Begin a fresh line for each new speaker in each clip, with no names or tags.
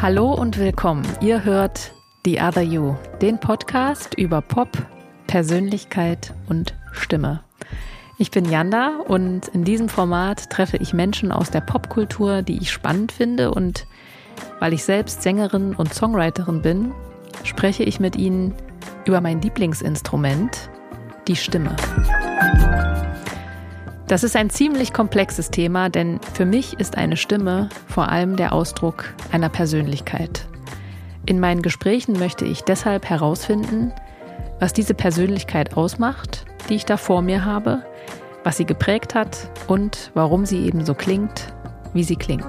Hallo und willkommen. Ihr hört The Other You, den Podcast über Pop, Persönlichkeit und Stimme. Ich bin Janda und in diesem Format treffe ich Menschen aus der Popkultur, die ich spannend finde, und weil ich selbst Sängerin und Songwriterin bin, spreche ich mit ihnen über mein Lieblingsinstrument, die Stimme. Das ist ein ziemlich komplexes Thema, denn für mich ist eine Stimme vor allem der Ausdruck einer Persönlichkeit. In meinen Gesprächen möchte ich deshalb herausfinden, was diese Persönlichkeit ausmacht, die ich da vor mir habe, was sie geprägt hat und warum sie eben so klingt, wie sie klingt.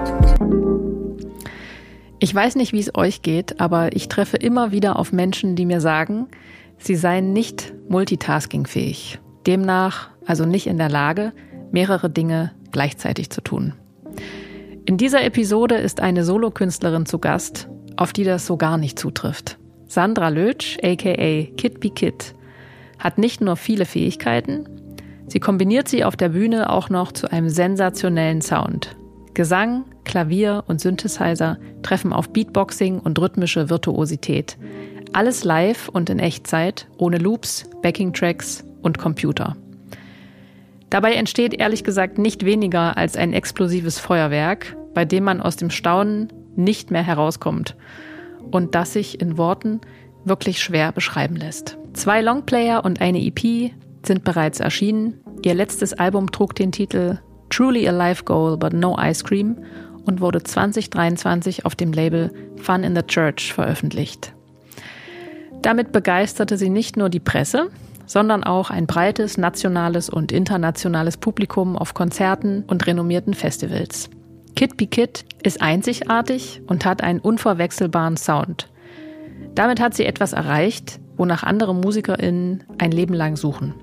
Ich weiß nicht, wie es euch geht, aber ich treffe immer wieder auf Menschen, die mir sagen, sie seien nicht multitaskingfähig. Demnach also nicht in der Lage, mehrere Dinge gleichzeitig zu tun. In dieser Episode ist eine Solokünstlerin zu Gast, auf die das so gar nicht zutrifft. Sandra Lötsch, aka Kid Be Kid, hat nicht nur viele Fähigkeiten, sie kombiniert sie auf der Bühne auch noch zu einem sensationellen Sound. Gesang, Klavier und Synthesizer treffen auf Beatboxing und rhythmische Virtuosität. Alles live und in Echtzeit, ohne Loops, Backing-Tracks und Computer. Dabei entsteht ehrlich gesagt nicht weniger als ein explosives Feuerwerk, bei dem man aus dem Staunen nicht mehr herauskommt und das sich in Worten wirklich schwer beschreiben lässt. 2 Longplayer und eine EP sind bereits erschienen. Ihr letztes Album trug den Titel Truly a Life Goal but No Ice Cream und wurde 2023 auf dem Label Fun in the Church veröffentlicht. Damit begeisterte sie nicht nur die Presse, sondern auch ein breites nationales und internationales Publikum auf Konzerten und renommierten Festivals. Kid Be Kid ist einzigartig und hat einen unverwechselbaren Sound. Damit hat sie etwas erreicht, wonach andere MusikerInnen ein Leben lang suchen.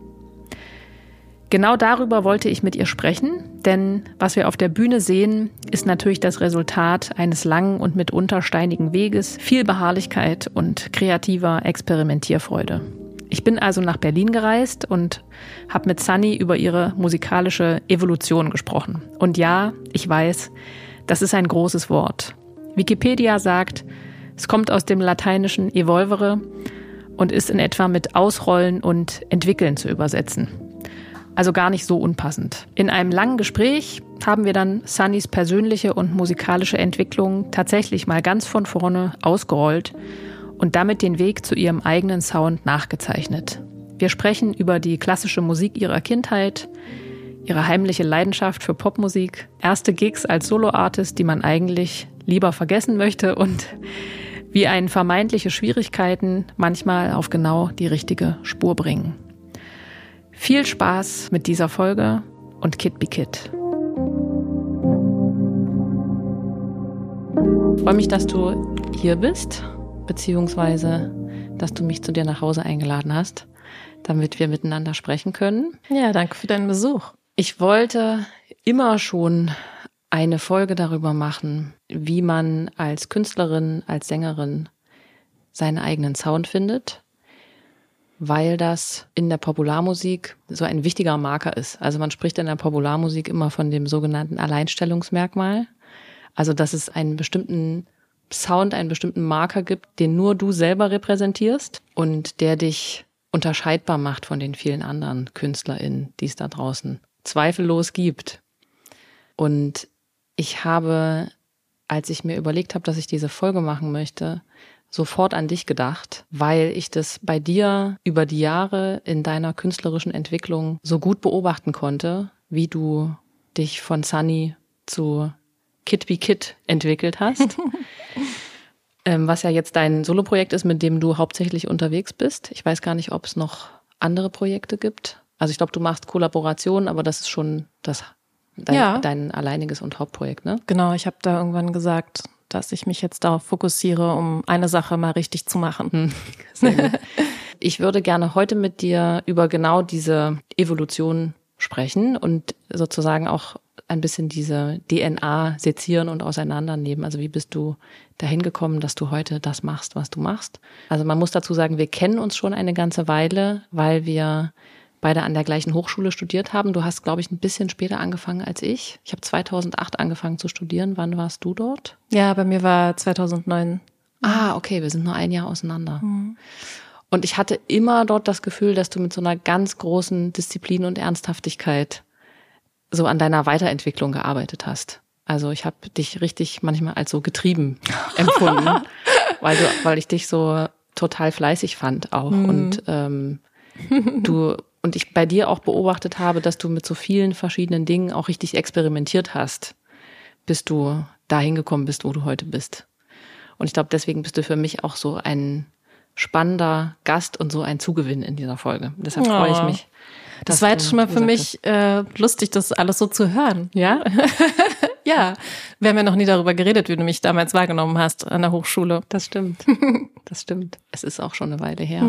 Genau darüber wollte ich mit ihr sprechen, denn was wir auf der Bühne sehen, ist natürlich das Resultat eines langen und mitunter steinigen Weges, viel Beharrlichkeit und kreativer Experimentierfreude. Ich bin also nach Berlin gereist und habe mit Sunny über ihre musikalische Evolution gesprochen. Und ja, ich weiß, das ist ein großes Wort. Wikipedia sagt, es kommt aus dem lateinischen evolvere und ist in etwa mit ausrollen und entwickeln zu übersetzen. Also gar nicht so unpassend. In einem langen Gespräch haben wir dann Sunnys persönliche und musikalische Entwicklung tatsächlich mal ganz von vorne ausgerollt und damit den Weg zu ihrem eigenen Sound nachgezeichnet. Wir sprechen über die klassische Musik ihrer Kindheit, ihre heimliche Leidenschaft für Popmusik, erste Gigs als Soloartist, die man eigentlich lieber vergessen möchte, und wie einen vermeintliche Schwierigkeiten manchmal auf genau die richtige Spur bringen. Viel Spaß mit dieser Folge und Kid Be Kid. Ich freue mich, dass du hier bist, beziehungsweise dass du mich zu dir nach Hause eingeladen hast, damit wir miteinander sprechen können.
Ja, danke für deinen Besuch.
Ich wollte immer schon eine Folge darüber machen, wie man als Künstlerin, als Sängerin seinen eigenen Sound findet, weil das in der Popularmusik so ein wichtiger Marker ist. Also man spricht in der Popularmusik immer von dem sogenannten Alleinstellungsmerkmal. Also dass es einen bestimmten Sound, einen bestimmten Marker gibt, den nur du selber repräsentierst und der dich unterscheidbar macht von den vielen anderen KünstlerInnen, die es da draußen zweifellos gibt. Und ich habe, als ich mir überlegt habe, dass ich diese Folge machen möchte, sofort an dich gedacht, weil ich das bei dir über die Jahre in deiner künstlerischen Entwicklung so gut beobachten konnte, wie du dich von Sunny zu Kid Be Kid entwickelt hast. Was ja jetzt dein Soloprojekt ist, mit dem du hauptsächlich unterwegs bist. Ich weiß gar nicht, ob es noch andere Projekte gibt. Also ich glaube, du machst Kollaborationen, aber das ist schon dein alleiniges und Hauptprojekt, ne?
Genau, ich habe da irgendwann gesagt, dass ich mich jetzt darauf fokussiere, um eine Sache mal richtig zu machen.
Sehr gut. Ich würde gerne heute mit dir über genau diese Evolution sprechen und sozusagen auch ein bisschen diese DNA sezieren und auseinandernehmen. Also wie bist du dahin gekommen, dass du heute das machst, was du machst? Also man muss dazu sagen, wir kennen uns schon eine ganze Weile, weil wir beide an der gleichen Hochschule studiert haben. Du hast, glaube ich, ein bisschen später angefangen als ich. Ich habe 2008 angefangen zu studieren. Wann warst du dort?
Ja, bei mir war 2009.
Ah, okay, wir sind nur ein Jahr auseinander. Und ich hatte immer dort das Gefühl, dass du mit so einer ganz großen Disziplin und Ernsthaftigkeit so an deiner Weiterentwicklung gearbeitet hast. Also ich habe dich richtig manchmal als so getrieben empfunden, weil ich dich so total fleißig fand auch. Und und ich bei dir auch beobachtet habe, dass du mit so vielen verschiedenen Dingen auch richtig experimentiert hast, bis du dahin gekommen bist, wo du heute bist. Und ich glaube, deswegen bist du für mich auch so ein spannender Gast und so ein Zugewinn in dieser Folge. Deshalb freue ich mich.
Das war jetzt schon mal für mich lustig, das alles so zu hören.
Ja?
Ja. Wir haben ja noch nie darüber geredet, wie du mich damals wahrgenommen hast an der Hochschule.
Das stimmt. Das stimmt. Es ist auch schon eine Weile her.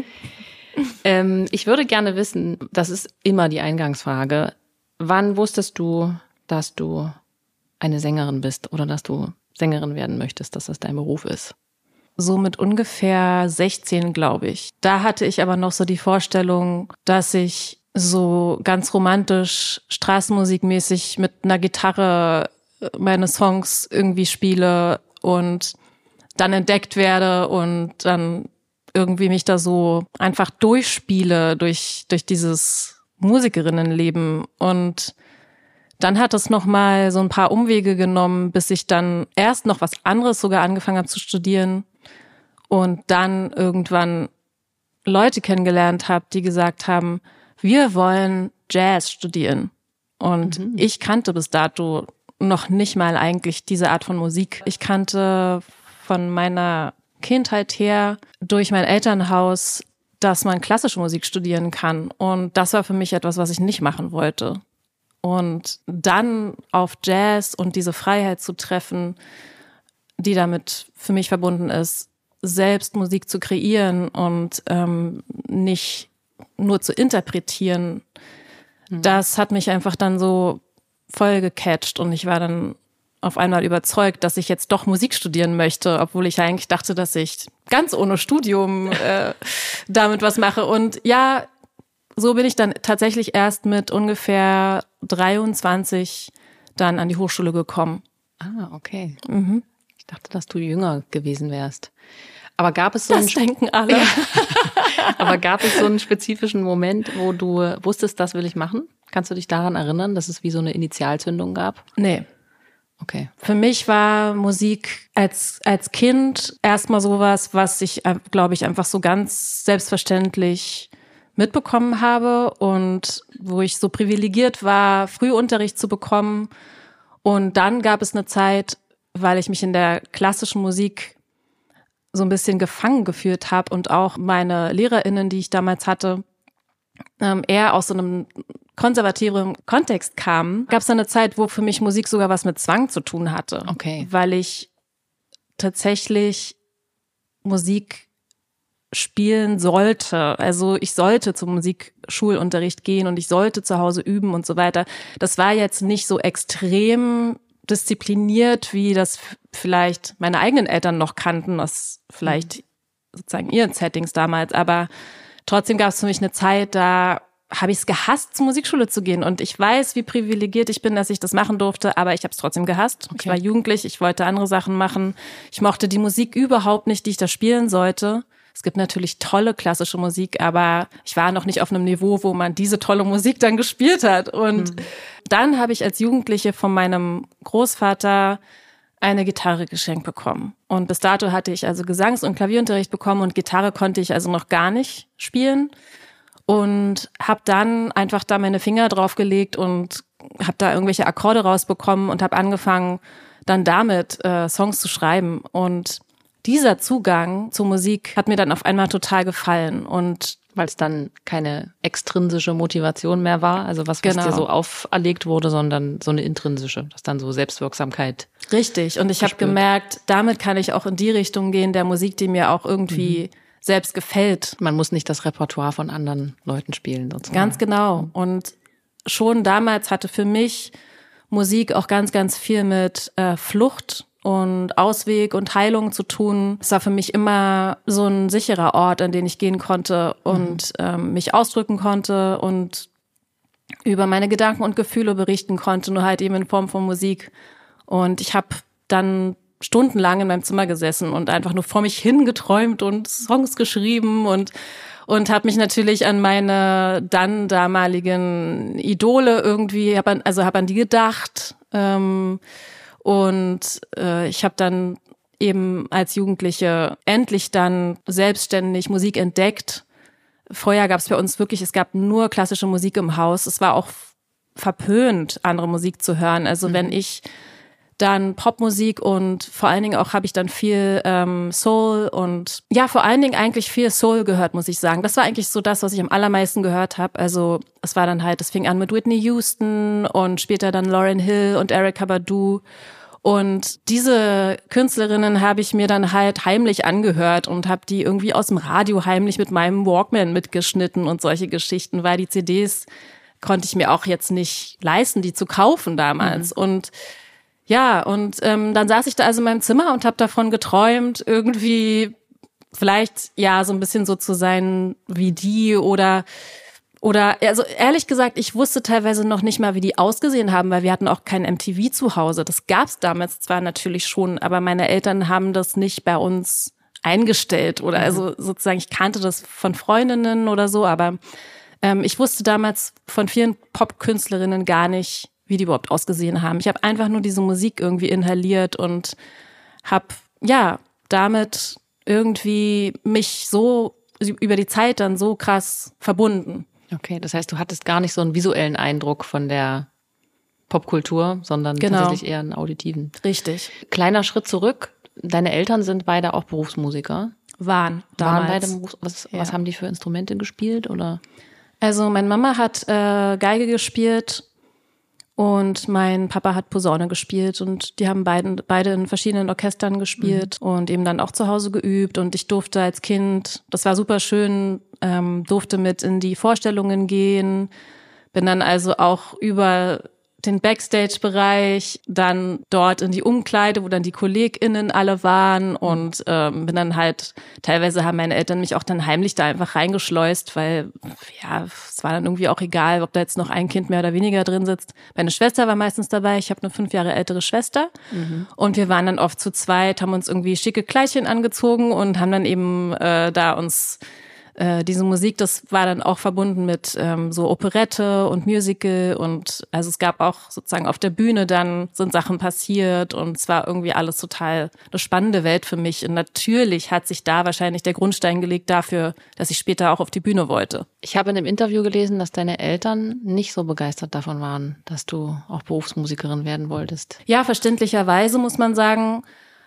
Ich würde gerne wissen, das ist immer die Eingangsfrage, wann wusstest du, dass du eine Sängerin bist oder dass du Sängerin werden möchtest, dass das dein Beruf ist?
So mit ungefähr 16, glaube ich. Da hatte ich aber noch so die Vorstellung, dass ich so ganz romantisch, straßenmusikmäßig mit einer Gitarre meine Songs irgendwie spiele und dann entdeckt werde und dann irgendwie mich da so einfach durchspiele durch dieses Musikerinnenleben. Und dann hat es nochmal so ein paar Umwege genommen, bis ich dann erst noch was anderes sogar angefangen habe zu studieren und dann irgendwann Leute kennengelernt habe, die gesagt haben, wir wollen Jazz studieren. Und ich kannte bis dato noch nicht mal eigentlich diese Art von Musik. Ich kannte von meiner Kindheit her durch mein Elternhaus, dass man klassische Musik studieren kann. Und das war für mich etwas, was ich nicht machen wollte. Und dann auf Jazz und diese Freiheit zu treffen, die damit für mich verbunden ist, selbst Musik zu kreieren und nicht nur zu interpretieren, das hat mich einfach dann so voll gecatcht und ich war dann auf einmal überzeugt, dass ich jetzt doch Musik studieren möchte, obwohl ich eigentlich dachte, dass ich ganz ohne Studium damit was mache. Und ja, so bin ich dann tatsächlich erst mit ungefähr 23 dann an die Hochschule gekommen.
Ah, okay. Ich dachte, dass du jünger gewesen wärst. Aber gab es so
das denken alle.
Ja. Aber gab es so einen spezifischen Moment, wo du wusstest, das will ich machen? Kannst du dich daran erinnern, dass es wie so eine Initialzündung gab?
Nee.
Okay.
Für mich war Musik als Kind erstmal sowas, was ich, glaube ich, einfach so ganz selbstverständlich mitbekommen habe und wo ich so privilegiert war, Frühunterricht zu bekommen. Und dann gab es eine Zeit, weil ich mich in der klassischen Musik so ein bisschen gefangen gefühlt habe und auch meine LehrerInnen, die ich damals hatte, eher aus so einem konservativeren Kontext kamen, gab es eine Zeit, wo für mich Musik sogar was mit Zwang zu tun hatte.
Okay.
Weil ich tatsächlich Musik spielen sollte. Also ich sollte zum Musikschulunterricht gehen und ich sollte zu Hause üben und so weiter. Das war jetzt nicht so extrem diszipliniert, wie das vielleicht meine eigenen Eltern noch kannten, aus vielleicht sozusagen ihren Settings damals. Aber trotzdem gab es für mich eine Zeit, da habe ich es gehasst, zur Musikschule zu gehen. Und ich weiß, wie privilegiert ich bin, dass ich das machen durfte, aber ich habe es trotzdem gehasst. Okay. Ich war jugendlich, ich wollte andere Sachen machen. Ich mochte die Musik überhaupt nicht, die ich da spielen sollte. Es gibt natürlich tolle klassische Musik, aber ich war noch nicht auf einem Niveau, wo man diese tolle Musik dann gespielt hat. Und dann habe ich als Jugendliche von meinem Großvater eine Gitarre geschenkt bekommen. Und bis dato hatte ich also Gesangs- und Klavierunterricht bekommen und Gitarre konnte ich also noch gar nicht spielen. Und habe dann einfach da meine Finger draufgelegt und habe da irgendwelche Akkorde rausbekommen und habe angefangen, dann damit Songs zu schreiben. Und dieser Zugang zur Musik hat mir dann auf einmal total gefallen. Und
weil es dann keine extrinsische Motivation mehr war, also was dir so auferlegt wurde, sondern so eine intrinsische, das dann so Selbstwirksamkeit.
Richtig. Und ich habe gemerkt, damit kann ich auch in die Richtung gehen, der Musik, die mir auch irgendwie selbst gefällt.
Man muss nicht das Repertoire von anderen Leuten spielen, sozusagen.
Ganz genau. Und schon damals hatte für mich Musik auch ganz, ganz viel mit Flucht und Ausweg und Heilung zu tun. Es war für mich immer so ein sicherer Ort, an den ich gehen konnte und mich ausdrücken konnte und über meine Gedanken und Gefühle berichten konnte, nur halt eben in Form von Musik. Und ich habe dann stundenlang in meinem Zimmer gesessen und einfach nur vor mich hingeträumt und Songs geschrieben und habe mich natürlich an meine dann damaligen Idole irgendwie, hab an die gedacht. Ich habe dann eben als Jugendliche endlich dann selbstständig Musik entdeckt. Vorher gab es bei uns wirklich, es gab nur klassische Musik im Haus. Es war auch verpönt, andere Musik zu hören. Also wenn ich dann Popmusik und vor allen Dingen auch habe ich dann viel Soul und ja, vor allen Dingen eigentlich viel Soul gehört, muss ich sagen. Das war eigentlich so das, was ich am allermeisten gehört habe. Also es war dann halt, es fing an mit Whitney Houston und später dann Lauryn Hill und Erykah Badu. Und diese Künstlerinnen habe ich mir dann halt heimlich angehört und habe die irgendwie aus dem Radio heimlich mit meinem Walkman mitgeschnitten und solche Geschichten, weil die CDs konnte ich mir auch jetzt nicht leisten, die zu kaufen damals. Und ja, dann saß ich da also in meinem Zimmer und habe davon geträumt, irgendwie vielleicht ja so ein bisschen so zu sein wie die oder also ehrlich gesagt, ich wusste teilweise noch nicht mal, wie die ausgesehen haben, weil wir hatten auch kein MTV zu Hause. Das gab's damals zwar natürlich schon, aber meine Eltern haben das nicht bei uns eingestellt oder also sozusagen, ich kannte das von Freundinnen oder so, aber ich wusste damals von vielen Popkünstlerinnen gar nicht, wie die überhaupt ausgesehen haben. Ich habe einfach nur diese Musik irgendwie inhaliert und habe ja damit irgendwie mich so über die Zeit dann so krass verbunden.
Okay, das heißt, du hattest gar nicht so einen visuellen Eindruck von der Popkultur, sondern tatsächlich eher einen auditiven.
Richtig.
Kleiner Schritt zurück. Deine Eltern sind beide auch Berufsmusiker.
Waren damals.
Waren beide was haben die für Instrumente gespielt oder?
Also meine Mama hat Geige gespielt und mein Papa hat Posaune gespielt und die haben beide in verschiedenen Orchestern gespielt und eben dann auch zu Hause geübt und ich durfte als Kind, das war super schön, durfte mit in die Vorstellungen gehen, bin dann also auch über den Backstage-Bereich, dann dort in die Umkleide, wo dann die KollegInnen alle waren und bin dann halt, teilweise haben meine Eltern mich auch dann heimlich da einfach reingeschleust, weil ja, es war dann irgendwie auch egal, ob da jetzt noch ein Kind mehr oder weniger drin sitzt. Meine Schwester war meistens dabei, ich habe eine 5 Jahre ältere Schwester und wir waren dann oft zu zweit, haben uns irgendwie schicke Kleidchen angezogen und haben dann eben da uns diese Musik, das war dann auch verbunden mit so Operette und Musical und also es gab auch sozusagen auf der Bühne dann sind Sachen passiert und es war irgendwie alles total eine spannende Welt für mich und natürlich hat sich da wahrscheinlich der Grundstein gelegt dafür, dass ich später auch auf die Bühne wollte.
Ich habe in einem Interview gelesen, dass deine Eltern nicht so begeistert davon waren, dass du auch Berufsmusikerin werden wolltest.
Ja, verständlicherweise muss man sagen,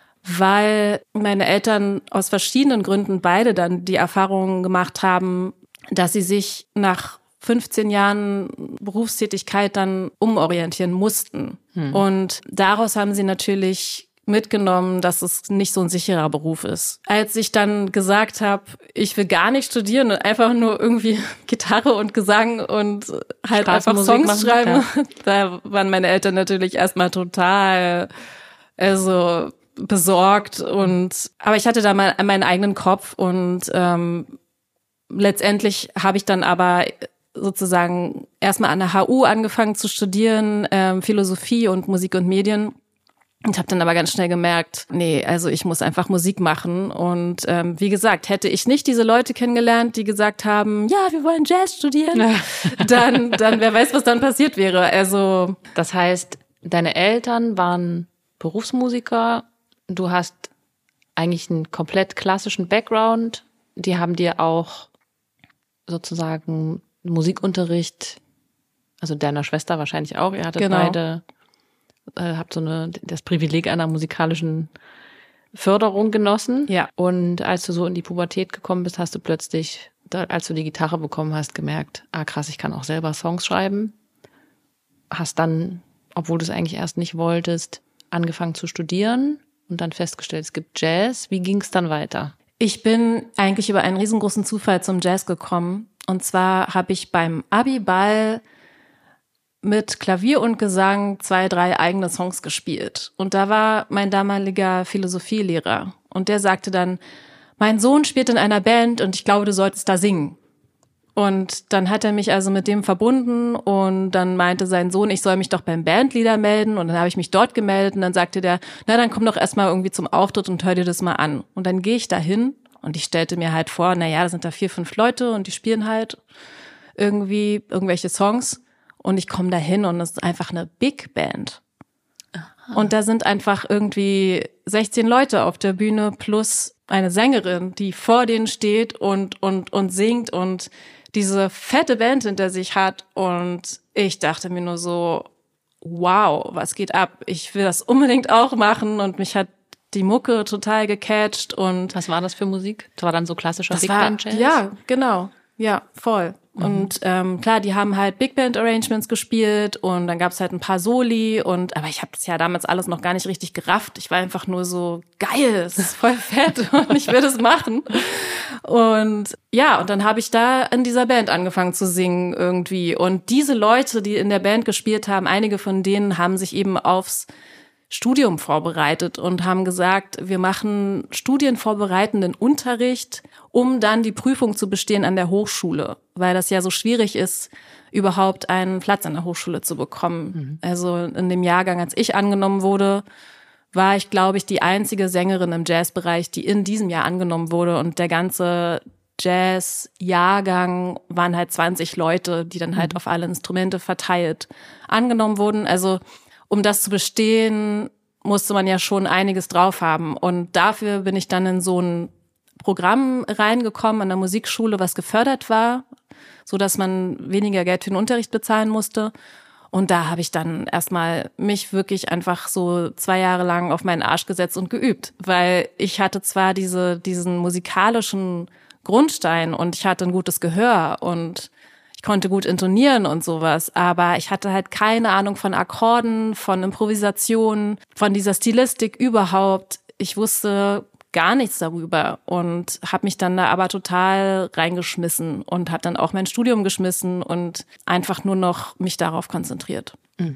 weil meine Eltern aus verschiedenen Gründen beide dann die Erfahrung gemacht haben, dass sie sich nach 15 Jahren Berufstätigkeit dann umorientieren mussten. Und daraus haben sie natürlich mitgenommen, dass es nicht so ein sicherer Beruf ist. Als ich dann gesagt habe, ich will gar nicht studieren und einfach nur irgendwie Gitarre und Gesang und halt einfach Songs schreiben, da waren meine Eltern natürlich erstmal total, also besorgt aber ich hatte da mal meinen eigenen Kopf und letztendlich habe ich dann aber sozusagen erstmal an der HU angefangen zu studieren, Philosophie und Musik und Medien und habe dann aber ganz schnell gemerkt, nee, also ich muss einfach Musik machen und wie gesagt, hätte ich nicht diese Leute kennengelernt, die gesagt haben, ja, wir wollen Jazz studieren, dann wer weiß, was dann passiert wäre. Also
das heißt, deine Eltern waren Berufsmusiker. Du hast eigentlich einen komplett klassischen Background. Die haben dir auch sozusagen Musikunterricht, also deiner Schwester wahrscheinlich auch. Ihr hattet beide, habt so das Privileg einer musikalischen Förderung genossen.
Ja.
Und als du so in die Pubertät gekommen bist, hast du plötzlich, als du die Gitarre bekommen hast, gemerkt, krass, ich kann auch selber Songs schreiben. Hast dann, obwohl du es eigentlich erst nicht wolltest, angefangen zu studieren. Und dann festgestellt, es gibt Jazz. Wie ging es dann weiter?
Ich bin eigentlich über einen riesengroßen Zufall zum Jazz gekommen. Und zwar habe ich beim Abi-Ball mit Klavier und Gesang 2, 3 eigene Songs gespielt. Und da war mein damaliger Philosophielehrer. Und der sagte dann, mein Sohn spielt in einer Band und ich glaube, du solltest da singen. Und dann hat er mich also mit dem verbunden und dann meinte sein Sohn, ich soll mich doch beim Bandleader melden. Und dann habe ich mich dort gemeldet und dann sagte der, na dann komm doch erstmal irgendwie zum Auftritt und hör dir das mal an. Und dann gehe ich da hin und ich stellte mir halt vor, na ja, da sind da 4, 5 Leute und die spielen halt irgendwie irgendwelche Songs. Und ich komme da hin und es ist einfach eine Big Band. Aha. Und da sind einfach irgendwie 16 Leute auf der Bühne plus eine Sängerin, die vor denen steht und singt und diese fette Band hinter sich hat. Und ich dachte mir nur so, wow, was geht ab? Ich will das unbedingt auch machen. Und mich hat die Mucke total gecatcht. Und
was war das für Musik? Das war dann so klassischer Big Band Jazz?
Ja, genau. Ja, voll. Und klar, die haben halt Big Band Arrangements gespielt und dann gab's halt ein paar Soli aber ich habe das ja damals alles noch gar nicht richtig gerafft. Ich war einfach nur so, geil, es ist voll fett und ich will das machen. Und ja, und dann habe ich da in dieser Band angefangen zu singen irgendwie. Und diese Leute, die in der Band gespielt haben, einige von denen haben sich eben aufs Studium vorbereitet und haben gesagt, wir machen studienvorbereitenden Unterricht, um dann die Prüfung zu bestehen an der Hochschule, weil das ja so schwierig ist, überhaupt einen Platz an der Hochschule zu bekommen. Also in dem Jahrgang, als ich angenommen wurde, war ich, glaube ich, die einzige Sängerin im Jazzbereich, die in diesem Jahr angenommen wurde und der ganze Jazz-Jahrgang waren halt 20 Leute, die dann halt auf alle Instrumente verteilt angenommen wurden. Also um das zu bestehen, musste man ja schon einiges drauf haben. Und dafür bin ich dann in so ein Programm reingekommen an der Musikschule, was gefördert war, so dass man weniger Geld für den Unterricht bezahlen musste. Und da habe ich dann erstmal mich wirklich einfach so 2 Jahre lang auf meinen Arsch gesetzt und geübt. Weil ich hatte zwar diesen musikalischen Grundstein und ich hatte ein gutes Gehör und ich konnte gut intonieren und sowas, aber ich hatte halt keine Ahnung von Akkorden, von Improvisation, von dieser Stilistik überhaupt. Ich wusste gar nichts darüber und habe mich dann da aber total reingeschmissen und habe dann auch mein Studium geschmissen und einfach nur noch mich darauf konzentriert.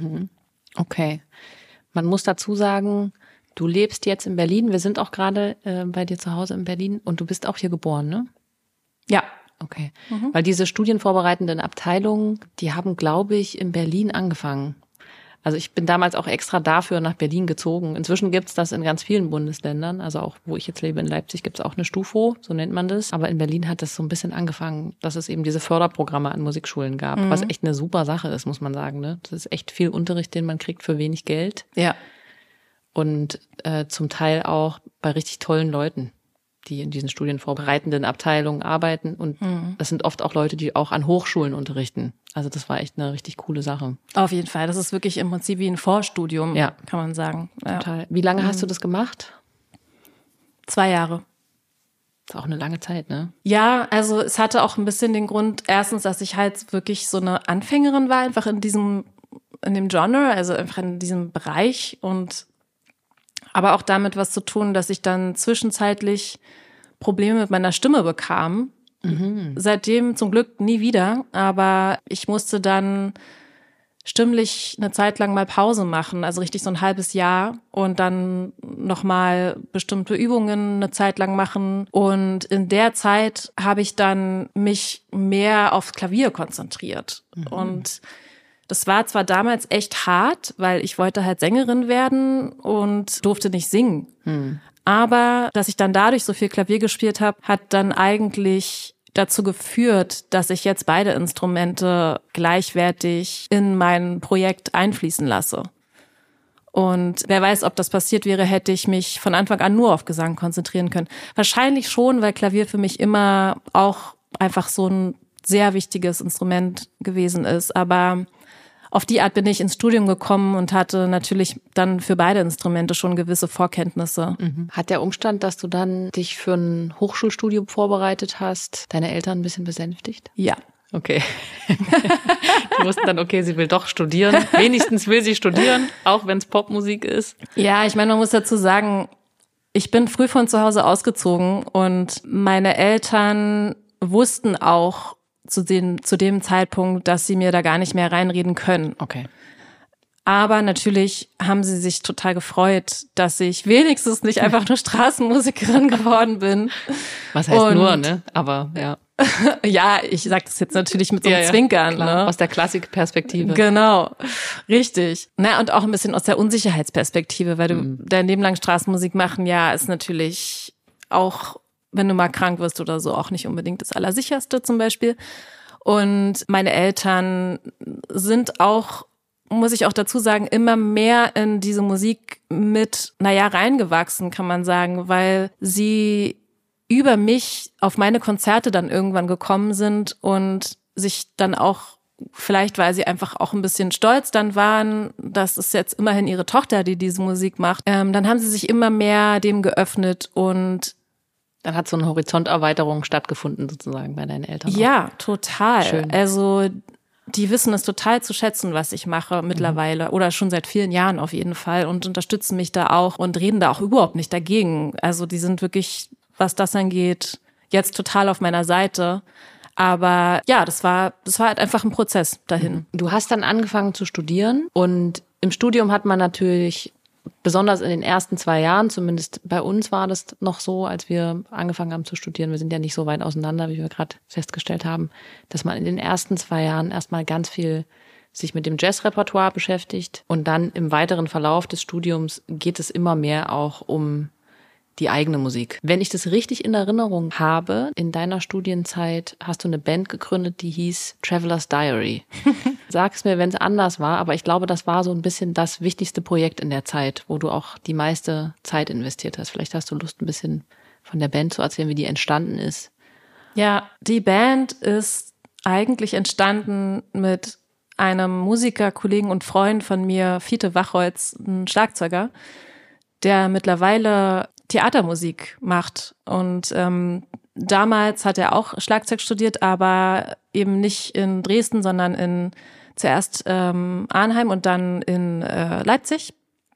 Okay. Man muss dazu sagen, du lebst jetzt in Berlin. Wir sind auch gerade bei dir zu Hause in Berlin und du bist auch hier geboren, ne?
Ja.
Okay, weil diese studienvorbereitenden Abteilungen, die haben, glaube ich, in Berlin angefangen. Also ich bin damals auch extra dafür nach Berlin gezogen. Inzwischen gibt's das in ganz vielen Bundesländern. Also auch, wo ich jetzt lebe, in Leipzig, gibt's auch eine Stufo, so nennt man das. Aber in Berlin hat das so ein bisschen angefangen, dass es eben diese Förderprogramme an Musikschulen gab, was echt eine super Sache ist, muss man sagen. Ne? Das ist echt viel Unterricht, den man kriegt für wenig Geld.
Ja.
Und zum Teil auch bei richtig tollen Leuten, die in diesen studienvorbereitenden Abteilungen arbeiten. Und das sind oft auch Leute, die auch an Hochschulen unterrichten. Also das war echt eine richtig coole Sache.
Auf jeden Fall. Das ist wirklich im Prinzip wie ein Vorstudium, kann man sagen. Ja.
Total. Wie lange hast du das gemacht?
2 Jahre.
Das ist auch eine lange Zeit, ne?
Ja, also es hatte auch ein bisschen den Grund, erstens, dass ich halt wirklich so eine Anfängerin war, einfach in dem Genre, also einfach in diesem Bereich und aber auch damit was zu tun, dass ich dann zwischenzeitlich Probleme mit meiner Stimme bekam. Seitdem zum Glück nie wieder, aber ich musste dann stimmlich eine Zeit lang mal Pause machen, also richtig so ein halbes Jahr und dann nochmal bestimmte Übungen eine Zeit lang machen. Und in der Zeit habe ich dann mich mehr aufs Klavier konzentriert. Und das war zwar damals echt hart, weil ich wollte halt Sängerin werden und durfte nicht singen. Aber dass ich dann dadurch so viel Klavier gespielt habe, hat dann eigentlich dazu geführt, dass ich jetzt beide Instrumente gleichwertig in mein Projekt einfließen lasse. Und wer weiß, ob das passiert wäre, hätte ich mich von Anfang an nur auf Gesang konzentrieren können. Wahrscheinlich schon, weil Klavier für mich immer auch einfach so ein sehr wichtiges Instrument gewesen ist. Aber auf die Art bin ich ins Studium gekommen und hatte natürlich dann für beide Instrumente schon gewisse Vorkenntnisse.
Hat der Umstand, dass du dann dich für ein Hochschulstudium vorbereitet hast, deine Eltern ein bisschen besänftigt?
Ja.
Okay. Die wussten dann, okay, sie will doch studieren. Wenigstens will sie studieren, auch wenn es Popmusik ist.
Ja, ich meine, man muss dazu sagen, ich bin früh von zu Hause ausgezogen und meine Eltern wussten auch zu dem Zeitpunkt, dass sie mir da gar nicht mehr reinreden können.
Okay.
Aber natürlich haben sie sich total gefreut, dass ich wenigstens nicht einfach nur Straßenmusikerin geworden bin.
Was heißt nur, ne? Aber ja.
Ja, ich sag das jetzt natürlich mit so einem Zwinkern.
Klar.
Ne?
Aus der Klassikperspektive.
Genau, richtig. Na, und auch ein bisschen aus der Unsicherheitsperspektive, weil du dein Leben lang Straßenmusik machen, ja, ist natürlich auch, wenn du mal krank wirst oder so, auch nicht unbedingt das Allersicherste zum Beispiel. Und meine Eltern sind auch, muss ich auch dazu sagen, immer mehr in diese Musik mit, reingewachsen, kann man sagen, weil sie über mich auf meine Konzerte dann irgendwann gekommen sind und sich dann auch, vielleicht weil sie einfach auch ein bisschen stolz dann waren, das ist jetzt immerhin ihre Tochter, die diese Musik macht, dann haben sie sich immer mehr dem geöffnet und
dann hat so eine Horizonterweiterung stattgefunden sozusagen bei deinen Eltern.
Ja, total.
Schön.
Also die wissen es total zu schätzen, was ich mache mittlerweile oder schon seit vielen Jahren auf jeden Fall und unterstützen mich da auch und reden da auch überhaupt nicht dagegen. Also die sind wirklich, was das angeht, jetzt total auf meiner Seite. Aber ja, das war halt einfach ein Prozess dahin.
Du hast dann angefangen zu studieren und im Studium hat man natürlich, besonders in den ersten 2 Jahren, zumindest bei uns war das noch so, als wir angefangen haben zu studieren, wir sind ja nicht so weit auseinander, wie wir gerade festgestellt haben, dass man in den ersten 2 Jahren erstmal ganz viel sich mit dem Jazzrepertoire beschäftigt und dann im weiteren Verlauf des Studiums geht es immer mehr auch um die eigene Musik. Wenn ich das richtig in Erinnerung habe, in deiner Studienzeit hast du eine Band gegründet, die hieß Traveler's Diary. Sag es mir, wenn es anders war, aber ich glaube, das war so ein bisschen das wichtigste Projekt in der Zeit, wo du auch die meiste Zeit investiert hast. Vielleicht hast du Lust, ein bisschen von der Band zu erzählen, wie die entstanden ist.
Ja, die Band ist eigentlich entstanden mit einem Musiker, Kollegen und Freund von mir, Fiete Wachholz, ein Schlagzeuger, der mittlerweile Theatermusik macht. Und damals hat er auch Schlagzeug studiert, aber eben nicht in Dresden, sondern zuerst Arnheim und dann in Leipzig.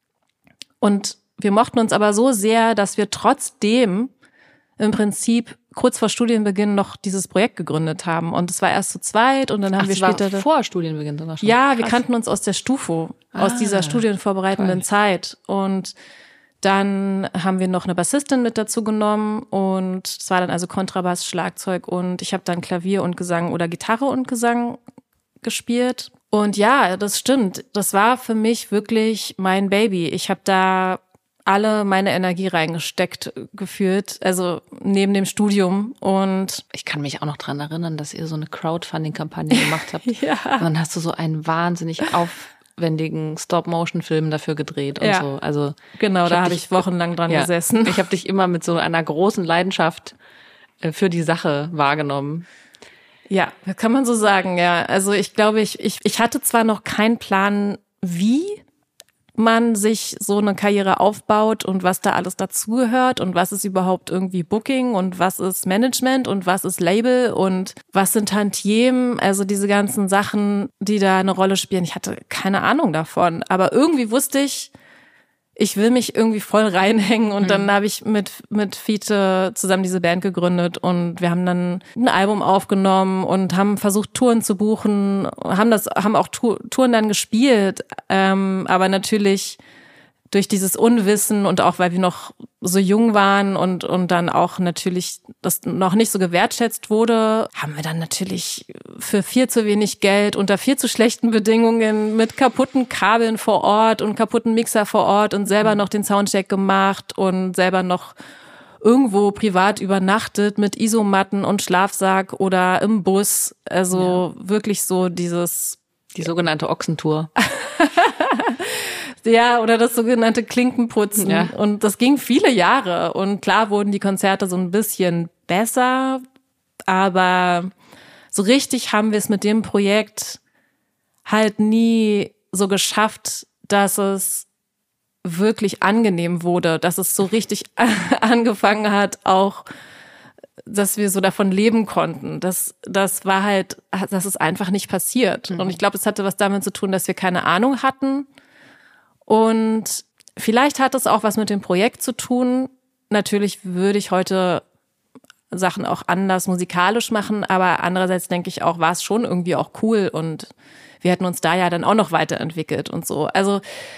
Und wir mochten uns aber so sehr, dass wir trotzdem im Prinzip kurz vor Studienbeginn noch dieses Projekt gegründet haben. Und es war erst zu zweit und dann haben wir später...
War vor Studienbeginn sogar schon?
Ja, wir kannten uns aus der Stufo, aus dieser studienvorbereitenden Zeit. Und dann haben wir noch eine Bassistin mit dazu genommen und es war dann also Kontrabass, Schlagzeug und ich habe dann Klavier und Gesang oder Gitarre und Gesang gespielt. Und ja, das stimmt. Das war für mich wirklich mein Baby. Ich habe da alle meine Energie reingesteckt gefühlt, also neben dem Studium. Und
ich kann mich auch noch dran erinnern, dass ihr so eine Crowdfunding-Kampagne gemacht habt.
Ja.
Und dann hast du so einen wahnsinnig aufwendigen Stop-Motion-Film dafür gedreht und so. Also
genau, da habe ich wochenlang dran gesessen.
Ich habe dich immer mit so einer großen Leidenschaft für die Sache wahrgenommen.
Ja, das kann man so sagen, ja. Also ich glaube, ich hatte zwar noch keinen Plan, wie man sich so eine Karriere aufbaut und was da alles dazugehört und was ist überhaupt irgendwie Booking und was ist Management und was ist Label und was sind Tantiemen, also diese ganzen Sachen, die da eine Rolle spielen. Ich hatte keine Ahnung davon, aber irgendwie wusste ich will mich irgendwie voll reinhängen und dann habe ich mit Fiete zusammen diese Band gegründet und wir haben dann ein Album aufgenommen und haben versucht Touren zu buchen, haben auch Touren dann gespielt, aber natürlich durch dieses Unwissen und auch weil wir noch so jung waren und dann auch natürlich das noch nicht so gewertschätzt wurde, haben wir dann natürlich für viel zu wenig Geld unter viel zu schlechten Bedingungen mit kaputten Kabeln vor Ort und kaputten Mixer vor Ort und selber noch den Soundcheck gemacht und selber noch irgendwo privat übernachtet mit Isomatten und Schlafsack oder im Bus. Also wirklich so die
sogenannte Ochsentour.
Ja, oder das sogenannte Klinkenputzen. Ja. Und das ging viele Jahre. Und klar wurden die Konzerte so ein bisschen besser, aber so richtig haben wir es mit dem Projekt halt nie so geschafft, dass es wirklich angenehm wurde, dass es so richtig angefangen hat, auch dass wir so davon leben konnten. Das war halt, das ist einfach nicht passiert. Und ich glaube, es hatte was damit zu tun, dass wir keine Ahnung hatten. Und vielleicht hat es auch was mit dem Projekt zu tun. Natürlich würde ich heute Sachen auch anders musikalisch machen, aber andererseits denke ich auch, war es schon irgendwie auch cool und wir hätten uns da ja dann auch noch weiterentwickelt und so. Also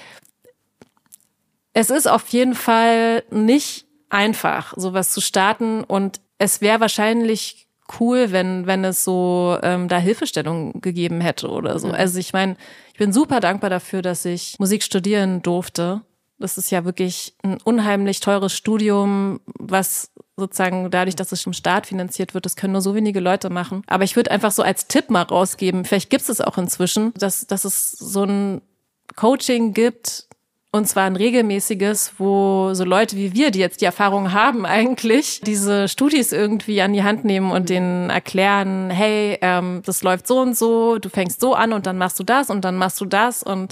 es ist auf jeden Fall nicht einfach, sowas zu starten und es wäre wahrscheinlich cool, wenn es so da Hilfestellung gegeben hätte oder so. Also ich meine, ich bin super dankbar dafür, dass ich Musik studieren durfte. Das ist ja wirklich ein unheimlich teures Studium, was sozusagen dadurch, dass es vom Staat finanziert wird, das können nur so wenige Leute machen. Aber ich würde einfach so als Tipp mal rausgeben, vielleicht gibt es auch inzwischen, dass es so ein Coaching gibt, und zwar ein regelmäßiges, wo so Leute wie wir, die jetzt die Erfahrung haben eigentlich, diese Studis irgendwie an die Hand nehmen und denen erklären, hey, das läuft so und so, du fängst so an und dann machst du das und dann machst du das und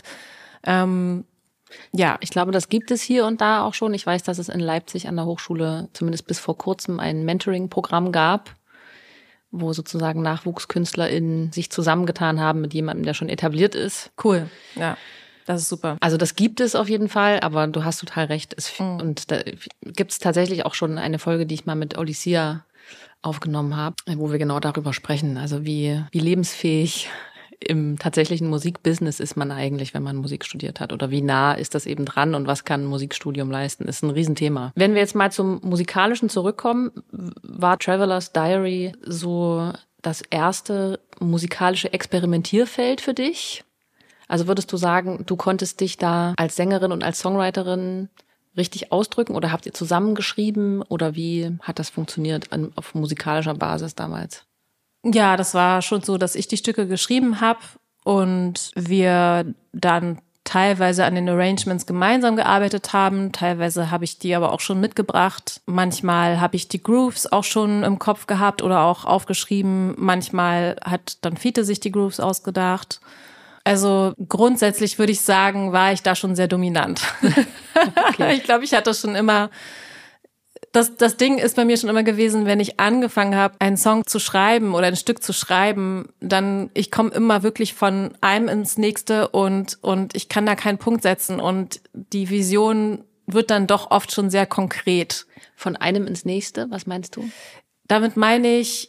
ja.
Ich glaube, das gibt es hier und da auch schon. Ich weiß, dass es in Leipzig an der Hochschule zumindest bis vor kurzem ein Mentoring-Programm gab, wo sozusagen NachwuchskünstlerInnen sich zusammengetan haben mit jemandem, der schon etabliert ist.
Cool, ja. Das ist super.
Also das gibt es auf jeden Fall, aber du hast total recht. Und da gibt es tatsächlich auch schon eine Folge, die ich mal mit Olysia aufgenommen habe, wo wir genau darüber sprechen. Also wie lebensfähig im tatsächlichen Musikbusiness ist man eigentlich, wenn man Musik studiert hat? Oder wie nah ist das eben dran und was kann ein Musikstudium leisten? Ist ein Riesenthema. Wenn wir jetzt mal zum Musikalischen zurückkommen, war Traveler's Diary so das erste musikalische Experimentierfeld für dich? Also würdest du sagen, du konntest dich da als Sängerin und als Songwriterin richtig ausdrücken oder habt ihr zusammengeschrieben oder wie hat das funktioniert auf musikalischer Basis damals?
Ja, das war schon so, dass ich die Stücke geschrieben habe und wir dann teilweise an den Arrangements gemeinsam gearbeitet haben. Teilweise habe ich die aber auch schon mitgebracht. Manchmal habe ich die Grooves auch schon im Kopf gehabt oder auch aufgeschrieben. Manchmal hat dann Fiete sich die Grooves ausgedacht. Also grundsätzlich würde ich sagen, war ich da schon sehr dominant. Okay. Ich glaube, ich hatte schon immer... Das Ding ist bei mir schon immer gewesen, wenn ich angefangen habe, einen Song zu schreiben oder ein Stück zu schreiben, dann ich komme immer wirklich von einem ins nächste und ich kann da keinen Punkt setzen und die Vision wird dann doch oft schon sehr konkret.
Von einem ins nächste, was meinst du?
Damit meine ich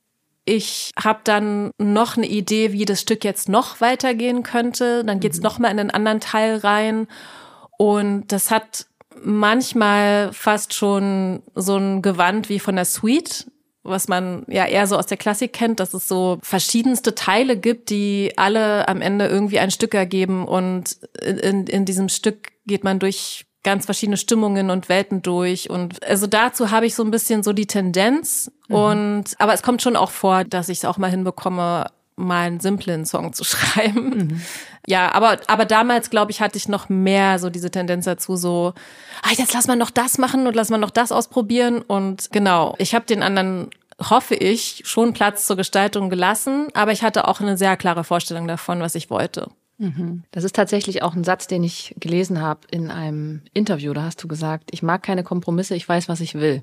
habe dann noch eine Idee, wie das Stück jetzt noch weitergehen könnte, dann geht's noch mal in einen anderen Teil rein und das hat manchmal fast schon so ein Gewand wie von der Suite, was man ja eher so aus der Klassik kennt, dass es so verschiedenste Teile gibt, die alle am Ende irgendwie ein Stück ergeben und in diesem Stück geht man durch ganz verschiedene Stimmungen und Welten durch und also dazu habe ich so ein bisschen so die Tendenz aber es kommt schon auch vor, dass ich es auch mal hinbekomme, mal einen simplen Song zu schreiben. Ja, aber damals, glaube ich, hatte ich noch mehr so diese Tendenz dazu, so, jetzt lass mal noch das machen und lass mal noch das ausprobieren. Und genau, ich habe den anderen, hoffe ich, schon Platz zur Gestaltung gelassen, aber ich hatte auch eine sehr klare Vorstellung davon, was ich wollte.
Das ist tatsächlich auch ein Satz, den ich gelesen habe in einem Interview. Da hast du gesagt, ich mag keine Kompromisse, ich weiß, was ich will.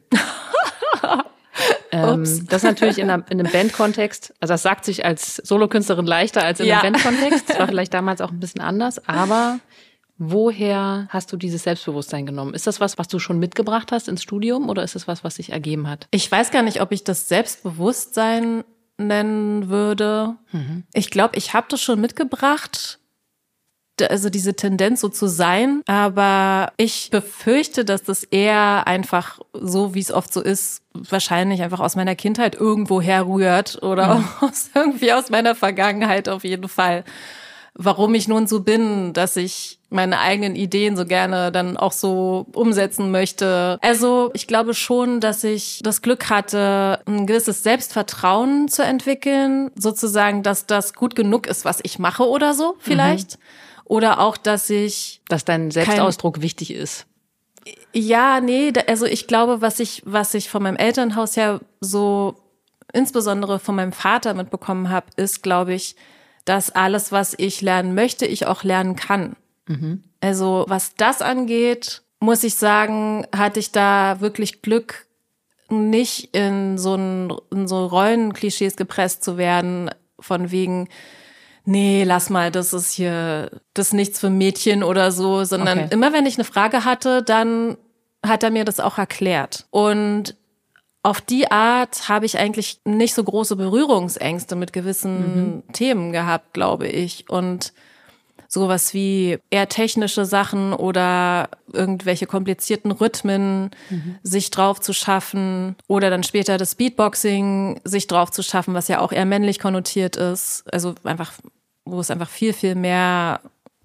Das ist natürlich in einem Bandkontext, also das sagt sich als Solokünstlerin leichter als in einem Bandkontext. Das war vielleicht damals auch ein bisschen anders, aber woher hast du dieses Selbstbewusstsein genommen? Ist das was du schon mitgebracht hast ins Studium oder ist es was sich ergeben hat?
Ich weiß gar nicht, ob ich das Selbstbewusstsein nennen würde. Ich glaube, ich habe das schon mitgebracht. Also diese Tendenz so zu sein, aber ich befürchte, dass das eher einfach so, wie es oft so ist, wahrscheinlich einfach aus meiner Kindheit irgendwo herrührt oder irgendwie aus meiner Vergangenheit auf jeden Fall. Warum ich nun so bin, dass ich meine eigenen Ideen so gerne dann auch so umsetzen möchte. Also ich glaube schon, dass ich das Glück hatte, ein gewisses Selbstvertrauen zu entwickeln, sozusagen, dass das gut genug ist, was ich mache oder so vielleicht. Oder auch, dass
dein Selbstausdruck wichtig ist.
Ja, nee, also ich glaube, was ich von meinem Elternhaus her so, insbesondere von meinem Vater mitbekommen habe, ist, glaube ich, dass alles, was ich lernen möchte, ich auch lernen kann. Also was das angeht, muss ich sagen, hatte ich da wirklich Glück, nicht in so Rollenklischees gepresst zu werden, von wegen, nee, lass mal, das ist nichts für Mädchen oder so, sondern immer wenn ich eine Frage hatte, dann hat er mir das auch erklärt. Und auf die Art habe ich eigentlich nicht so große Berührungsängste mit gewissen Themen gehabt, glaube ich. Und sowas wie eher technische Sachen oder irgendwelche komplizierten Rhythmen sich drauf zu schaffen oder dann später das Beatboxing sich drauf zu schaffen, was ja auch eher männlich konnotiert ist. Also einfach, wo es einfach viel, viel mehr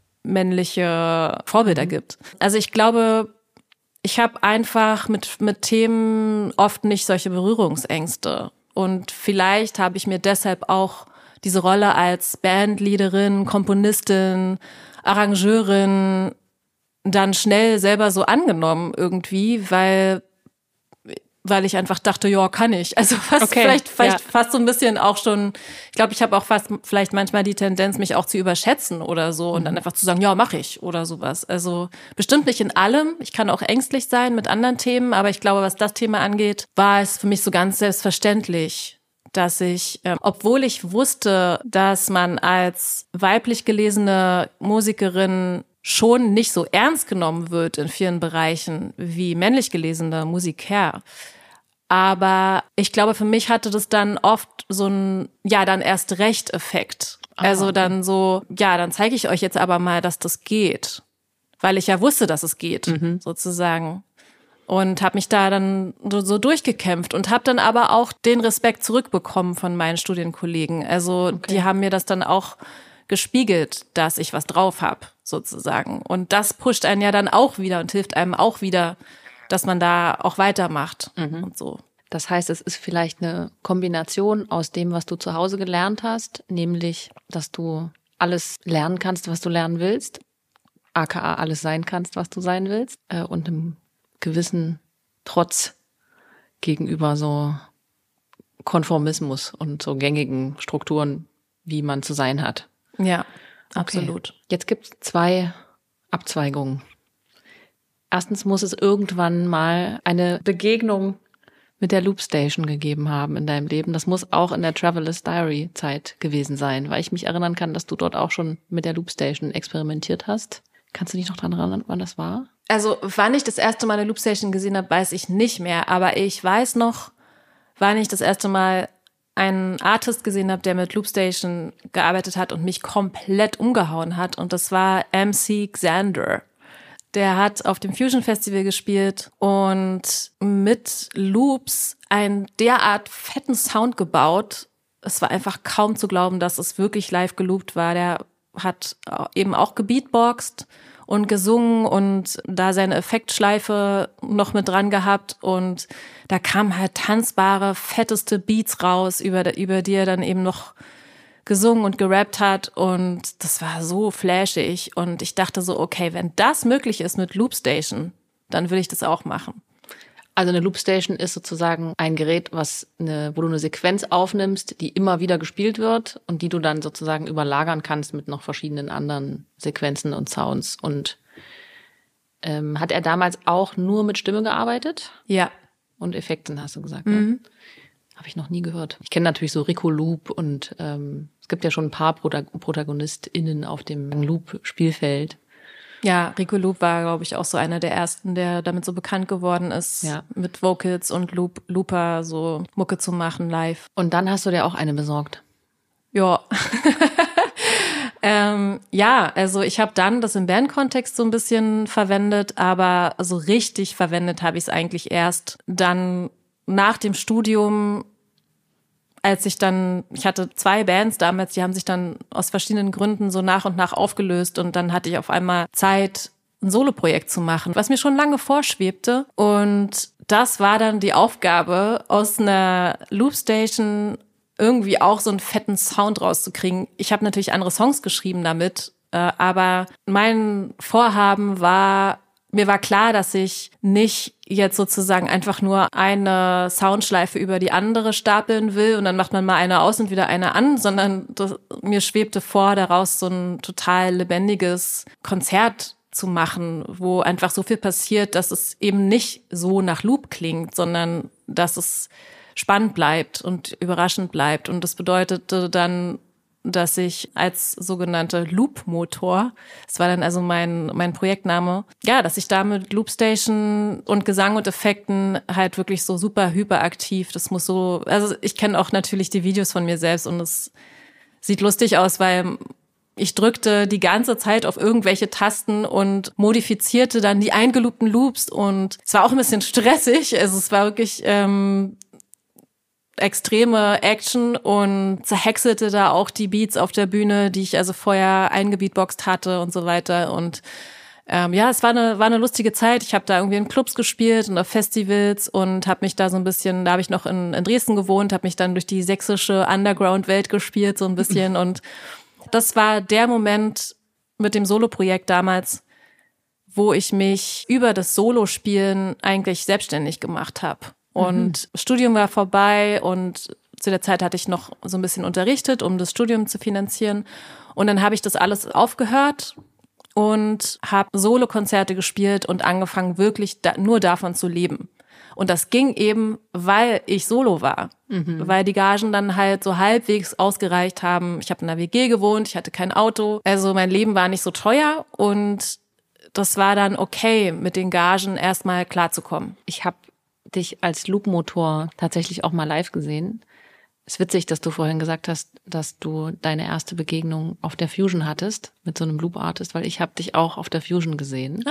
männliche Vorbilder gibt. Also ich glaube, ich habe einfach mit Themen oft nicht solche Berührungsängste. Und vielleicht habe ich mir deshalb auch diese Rolle als Bandleaderin, Komponistin, Arrangeurin dann schnell selber so angenommen irgendwie, weil ich einfach dachte, ja, kann ich. Also vielleicht fast so ein bisschen auch schon, ich glaube, ich habe auch fast vielleicht manchmal die Tendenz, mich auch zu überschätzen oder so und dann einfach zu sagen, ja, mache ich oder sowas. Also bestimmt nicht in allem. Ich kann auch ängstlich sein mit anderen Themen, aber ich glaube, was das Thema angeht, war es für mich so ganz selbstverständlich, dass ich, obwohl ich wusste, dass man als weiblich gelesene Musikerin schon nicht so ernst genommen wird in vielen Bereichen wie männlich gelesene Musiker. Aber ich glaube, für mich hatte das dann oft so ein, ja, dann erst recht Effekt. Also dann so, ja, dann zeige ich euch jetzt aber mal, dass das geht. Weil ich ja wusste, dass es geht, sozusagen. Und habe mich da dann so durchgekämpft und habe dann aber auch den Respekt zurückbekommen von meinen Studienkollegen. Also die haben mir das dann auch gespiegelt, dass ich was drauf habe, sozusagen. Und das pusht einen ja dann auch wieder und hilft einem auch wieder, dass man da auch weitermacht und so.
Das heißt, es ist vielleicht eine Kombination aus dem, was du zu Hause gelernt hast, nämlich, dass du alles lernen kannst, was du lernen willst, aka alles sein kannst, was du sein willst, und einem gewissen Trotz gegenüber so Konformismus und so gängigen Strukturen, wie man zu sein hat.
Ja, absolut.
Jetzt gibt es 2 Abzweigungen. Erstens muss es irgendwann mal eine Begegnung mit der Loopstation gegeben haben in deinem Leben. Das muss auch in der Traveler's Diary Zeit gewesen sein, weil ich mich erinnern kann, dass du dort auch schon mit der Loopstation experimentiert hast. Kannst du dich noch daran erinnern, wann das war?
Also wann ich das erste Mal eine Loopstation gesehen habe, weiß ich nicht mehr. Aber ich weiß noch, wann ich das erste Mal einen Artist gesehen habe, der mit Loopstation gearbeitet hat und mich komplett umgehauen hat. Und das war MC Xander. Der hat auf dem Fusion Festival gespielt und mit Loops einen derart fetten Sound gebaut. Es war einfach kaum zu glauben, dass es wirklich live geloopt war. Der hat eben auch gebeatboxt und gesungen und da seine Effektschleife noch mit dran gehabt und da kamen halt tanzbare, fetteste Beats raus, über die er dann eben noch gesungen und gerappt hat und das war so flashig und ich dachte so, okay, wenn das möglich ist mit Loopstation, dann will ich das auch machen.
Also eine Loopstation ist sozusagen ein Gerät, wo du eine Sequenz aufnimmst, die immer wieder gespielt wird und die du dann sozusagen überlagern kannst mit noch verschiedenen anderen Sequenzen und Sounds. Und hat er damals auch nur mit Stimme gearbeitet?
Ja.
Und Effekten, hast du gesagt, ne? Habe ich noch nie gehört. Ich kenne natürlich so Rico Loop und es gibt ja schon ein paar ProtagonistInnen auf dem Loop-Spielfeld.
Ja, Rico Loop war, glaube ich, auch so einer der ersten, der damit so bekannt geworden ist, mit Vocals und Looper so Mucke zu machen live.
Und dann hast du dir auch eine besorgt.
Ja. Ja, also ich habe dann das im Bandkontext so ein bisschen verwendet, aber so richtig verwendet habe ich es eigentlich erst dann nach dem Studium, als ich hatte 2 Bands damals, die haben sich dann aus verschiedenen Gründen so nach und nach aufgelöst und dann hatte ich auf einmal Zeit, ein Soloprojekt zu machen, was mir schon lange vorschwebte und das war dann die Aufgabe, aus einer Loopstation irgendwie auch so einen fetten Sound rauszukriegen. Ich habe natürlich andere Songs geschrieben damit, aber mein Vorhaben war, mir war klar, dass ich nicht jetzt sozusagen einfach nur eine Soundschleife über die andere stapeln will und dann macht man mal eine aus und wieder eine an, sondern mir schwebte vor, daraus so ein total lebendiges Konzert zu machen, wo einfach so viel passiert, dass es eben nicht so nach Loop klingt, sondern dass es spannend bleibt und überraschend bleibt. Und das bedeutete dann dass ich als sogenannte Loop-Motor, das war dann also mein Projektname, ja, dass ich da mit Loopstation und Gesang und Effekten halt wirklich so super hyperaktiv, das muss so, also ich kenne auch natürlich die Videos von mir selbst und es sieht lustig aus, weil ich drückte die ganze Zeit auf irgendwelche Tasten und modifizierte dann die eingeloopten Loops und es war auch ein bisschen stressig. Also es war wirklich extreme Action und zerhäckselte da auch die Beats auf der Bühne, die ich also vorher eingebeatboxt hatte und so weiter. Und ja, es war eine lustige Zeit. Ich habe da irgendwie in Clubs gespielt und auf Festivals und habe mich da so ein bisschen, da habe ich noch in Dresden gewohnt, habe mich dann durch die sächsische Underground-Welt gespielt so ein bisschen und das war der Moment mit dem Solo-Projekt damals, wo ich mich über das Solospielen eigentlich selbstständig gemacht habe. Und Studium war vorbei und zu der Zeit hatte ich noch so ein bisschen unterrichtet, um das Studium zu finanzieren. Und dann habe ich das alles aufgehört und habe Solo-Konzerte gespielt und angefangen, wirklich nur davon zu leben. Und das ging eben, weil ich Solo war, weil die Gagen dann halt so halbwegs ausgereicht haben. Ich habe in einer WG gewohnt, ich hatte kein Auto, also mein Leben war nicht so teuer und das war dann okay, mit den Gagen erstmal klarzukommen.
Ich habe dich als Loop-Motor tatsächlich auch mal live gesehen. Es ist witzig, dass du vorhin gesagt hast, dass du deine erste Begegnung auf der Fusion hattest mit so einem Loop-Artist, weil ich habe dich auch auf der Fusion gesehen.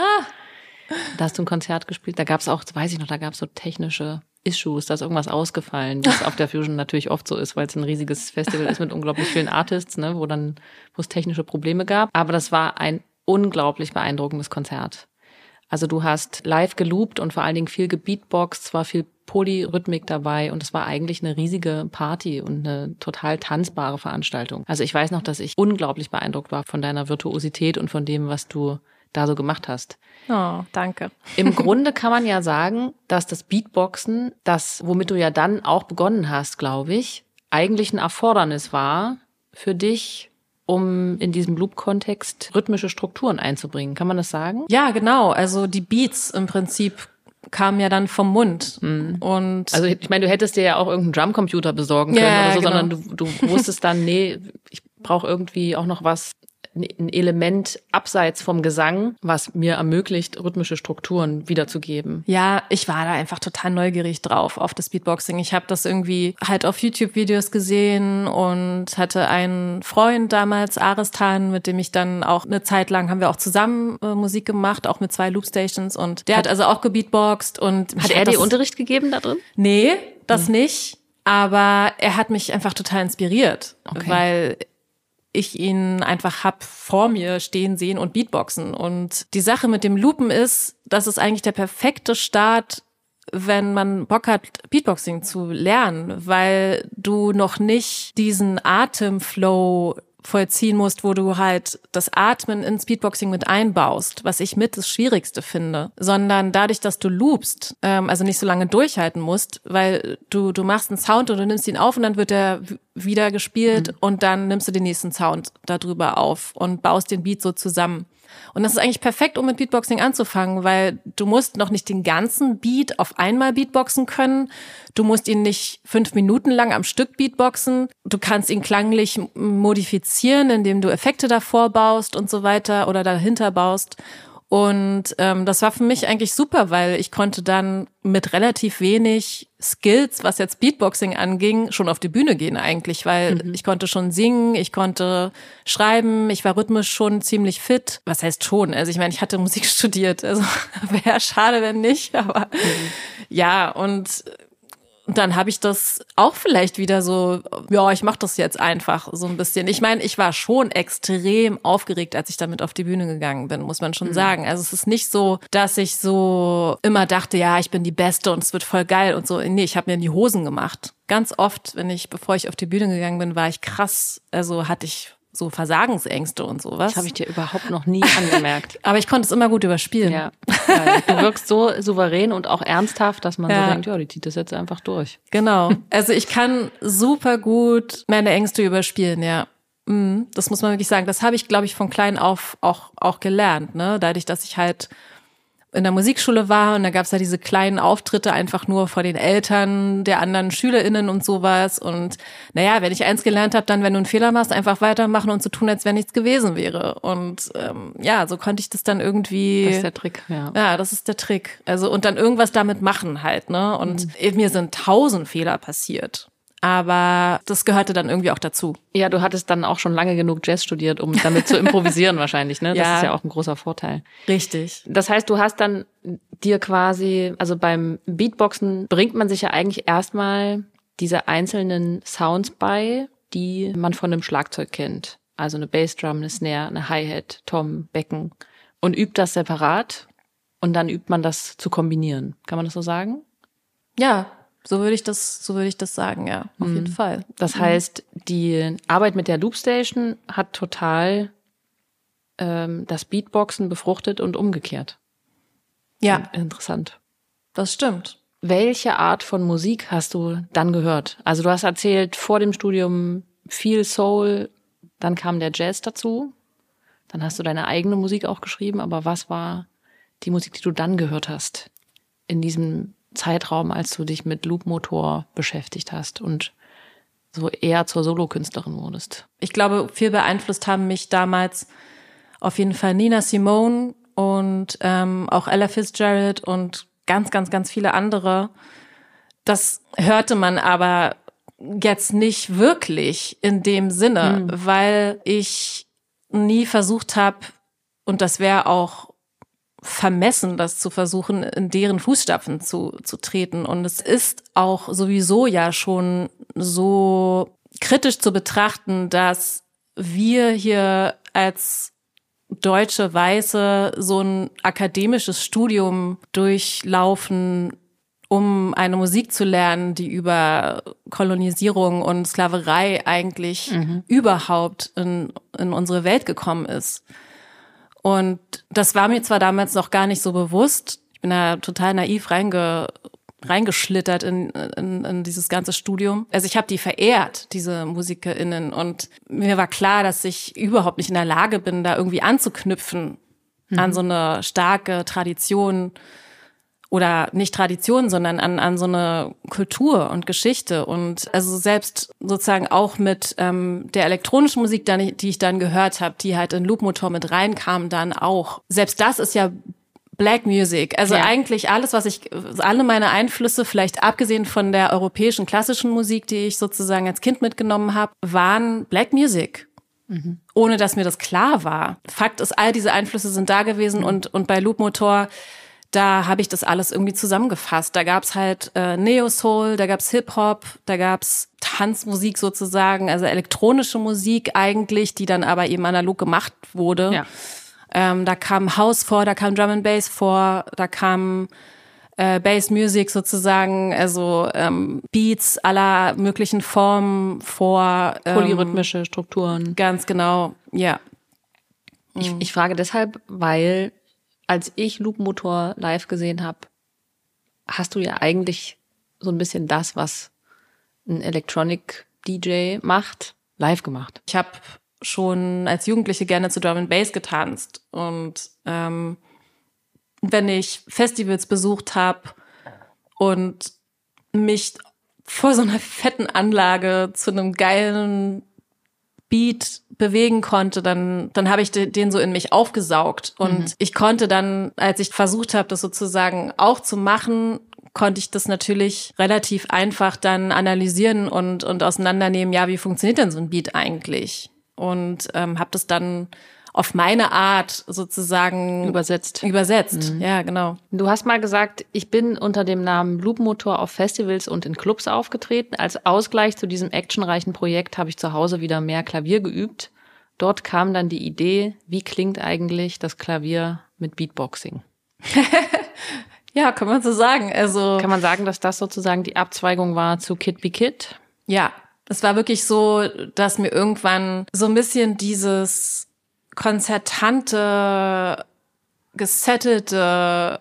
Da hast du ein Konzert gespielt, da gab es auch, weiß ich noch, da gab es so technische Issues, da ist irgendwas ausgefallen, wie es auf der Fusion natürlich oft so ist, weil es ein riesiges Festival ist mit unglaublich vielen Artists, ne, wo es technische Probleme gab. Aber das war ein unglaublich beeindruckendes Konzert. Also du hast live geloopt und vor allen Dingen viel gebeatboxt, es war viel Polyrhythmik dabei und es war eigentlich eine riesige Party und eine total tanzbare Veranstaltung. Also ich weiß noch, dass ich unglaublich beeindruckt war von deiner Virtuosität und von dem, was du da so gemacht hast.
Oh, danke.
Im Grunde kann man ja sagen, dass das Beatboxen, das, womit du ja dann auch begonnen hast, glaube ich, eigentlich ein Erfordernis war für dich, um in diesem Loop-Kontext rhythmische Strukturen einzubringen. Kann man das sagen?
Ja, genau. Also die Beats im Prinzip kamen ja dann vom Mund. Und
also ich meine, du hättest dir ja auch irgendeinen Drumcomputer besorgen können oder so, genau. Sondern du wusstest dann, nee, ich brauche irgendwie auch noch was, ein Element abseits vom Gesang, was mir ermöglicht, rhythmische Strukturen wiederzugeben.
Ja, ich war da einfach total neugierig drauf, auf das Beatboxing. Ich habe das irgendwie halt auf YouTube-Videos gesehen und hatte einen Freund damals, Aristan, mit dem ich dann auch eine Zeit lang, haben wir auch zusammen Musik gemacht, auch mit 2 Loopstations und der hat also auch gebeatboxt. Und
hat er dir Unterricht gegeben da drin?
Nee, das nicht, aber er hat mich einfach total inspiriert, weil ich ihn einfach hab vor mir stehen sehen und Beatboxen. Und die Sache mit dem Loopen ist, das ist eigentlich der perfekte Start, wenn man Bock hat, Beatboxing zu lernen, weil du noch nicht diesen Atemflow vollziehen musst, wo du halt das Atmen ins Beatboxing mit einbaust, was ich mit das Schwierigste finde, sondern dadurch, dass du loopst, also nicht so lange durchhalten musst, weil du machst einen Sound und du nimmst ihn auf und dann wird er wieder gespielt und dann nimmst du den nächsten Sound darüber auf und baust den Beat so zusammen. Und das ist eigentlich perfekt, um mit Beatboxing anzufangen, weil du musst noch nicht den ganzen Beat auf einmal beatboxen können. Du musst ihn nicht 5 Minuten lang am Stück beatboxen. Du kannst ihn klanglich modifizieren, indem du Effekte davor baust und so weiter oder dahinter baust. Und das war für mich eigentlich super, weil ich konnte dann mit relativ wenig Skills, was jetzt Beatboxing anging, schon auf die Bühne gehen eigentlich, weil ich konnte schon singen, ich konnte schreiben, ich war rhythmisch schon ziemlich fit. Was heißt schon? Also ich meine, ich hatte Musik studiert, also wäre schade, wenn nicht, aber ja, und dann habe ich das auch vielleicht wieder so, ja, ich mache das jetzt einfach so ein bisschen. Ich meine, ich war schon extrem aufgeregt, als ich damit auf die Bühne gegangen bin, muss man schon sagen. Also es ist nicht so, dass ich so immer dachte, ja, ich bin die Beste und es wird voll geil und so. Nee, ich habe mir in die Hosen gemacht. Ganz oft, bevor ich auf die Bühne gegangen bin, war ich krass, also hatte ich so Versagensängste und sowas.
Das habe ich dir überhaupt noch nie angemerkt.
Aber ich konnte es immer gut überspielen.
Ja, du wirkst so souverän und auch ernsthaft, dass man so denkt, ja, die zieht das jetzt einfach durch.
Genau. Also ich kann super gut meine Ängste überspielen, ja. Das muss man wirklich sagen. Das habe ich, glaube ich, von klein auf auch gelernt, ne? Dadurch, dass ich halt in der Musikschule war und da gab's da diese kleinen Auftritte einfach nur vor den Eltern der anderen SchülerInnen und sowas und naja, wenn ich eins gelernt habe, dann wenn du einen Fehler machst, einfach weitermachen und so tun, als wenn nichts gewesen wäre und ja, so konnte ich das dann irgendwie.
Das ist der Trick, ja.
Ja, das ist der Trick. Also und dann irgendwas damit machen halt, ne? Und mir sind 1000 Fehler passiert. Aber das gehörte dann irgendwie auch dazu.
Ja, du hattest dann auch schon lange genug Jazz studiert, um damit zu improvisieren wahrscheinlich, ne? Das
Ja.
ist ja auch ein großer Vorteil.
Richtig.
Das heißt, du hast dann dir quasi, also beim Beatboxen bringt man sich ja eigentlich erstmal diese einzelnen Sounds bei, die man von einem Schlagzeug kennt. Also eine Bassdrum, eine Snare, eine Hi-Hat, Tom, Becken und übt das separat und dann übt man das zu kombinieren. Kann man das so sagen?
Ja. So würde ich das sagen, ja, auf jeden Fall.
Das heißt, die Arbeit mit der Loopstation hat total das Beatboxen befruchtet und umgekehrt.
Ja,
Interessant.
das stimmt.
Welche Art von Musik hast du dann gehört? Also du hast erzählt, vor dem Studium viel Soul, dann kam der Jazz dazu, dann hast du deine eigene Musik auch geschrieben, aber was war die Musik, die du dann gehört hast in diesem Zeitraum, als du dich mit Loopmotor beschäftigt hast und so eher zur Solokünstlerin wurdest?
Ich glaube, viel beeinflusst haben mich damals auf jeden Fall Nina Simone und auch Ella Fitzgerald und ganz, ganz, ganz viele andere. Das hörte man aber jetzt nicht wirklich in dem Sinne, weil ich nie versucht habe, und das wäre auch vermessen, das zu versuchen, in deren Fußstapfen zu treten. Und es ist auch sowieso ja schon so kritisch zu betrachten, dass wir hier als deutsche Weiße so ein akademisches Studium durchlaufen, um eine Musik zu lernen, die über Kolonisierung und Sklaverei eigentlich überhaupt in unsere Welt gekommen ist. Und das war mir zwar damals noch gar nicht so bewusst. Ich bin da total naiv reingeschlittert in dieses ganze Studium. Also ich habe die verehrt, diese MusikerInnen. Und mir war klar, dass ich überhaupt nicht in der Lage bin, da irgendwie anzuknüpfen an so eine starke Tradition oder nicht Tradition, sondern an so eine Kultur und Geschichte. Und also selbst sozusagen auch mit der elektronischen Musik, die ich dann gehört habe, die halt in Loopmotor mit reinkam, dann auch. Selbst das ist ja Black Music. Also eigentlich alles, alle meine Einflüsse, vielleicht abgesehen von der europäischen klassischen Musik, die ich sozusagen als Kind mitgenommen habe, waren Black Music. Ohne dass mir das klar war. Fakt ist, all diese Einflüsse sind da gewesen und bei Loopmotor, da habe ich das alles irgendwie zusammengefasst. Da gab's halt Neo-Soul, da gab's Hip-Hop, da gab's Tanzmusik sozusagen, also elektronische Musik eigentlich, die dann aber eben analog gemacht wurde.
Ja.
Da kam House vor, da kam Drum and Bass vor, da kam Bass Music sozusagen, also Beats aller möglichen Formen vor.
Polyrhythmische Strukturen.
Ganz genau, ja.
Ich frage deshalb, weil als ich Loopmotor live gesehen habe, hast du ja eigentlich so ein bisschen das, was ein Electronic DJ macht, live gemacht.
Ich habe schon als Jugendliche gerne zu Drum and Bass getanzt und wenn ich Festivals besucht habe und mich vor so einer fetten Anlage zu einem geilen Beat bewegen konnte, dann habe ich den so in mich aufgesaugt. Und ich konnte dann, als ich versucht habe, das sozusagen auch zu machen, konnte ich das natürlich relativ einfach dann analysieren und auseinandernehmen, ja, wie funktioniert denn so ein Beat eigentlich? Und habe das dann auf meine Art sozusagen übersetzt. Ja, genau.
Du hast mal gesagt, ich bin unter dem Namen Loopmotor auf Festivals und in Clubs aufgetreten. Als Ausgleich zu diesem actionreichen Projekt habe ich zu Hause wieder mehr Klavier geübt. Dort kam dann die Idee, wie klingt eigentlich das Klavier mit Beatboxing?
Ja, kann man so sagen. Also
kann man sagen, dass das sozusagen die Abzweigung war zu Kid Be Kid?
Ja, es war wirklich so, dass mir irgendwann so ein bisschen dieses konzertante, gesettete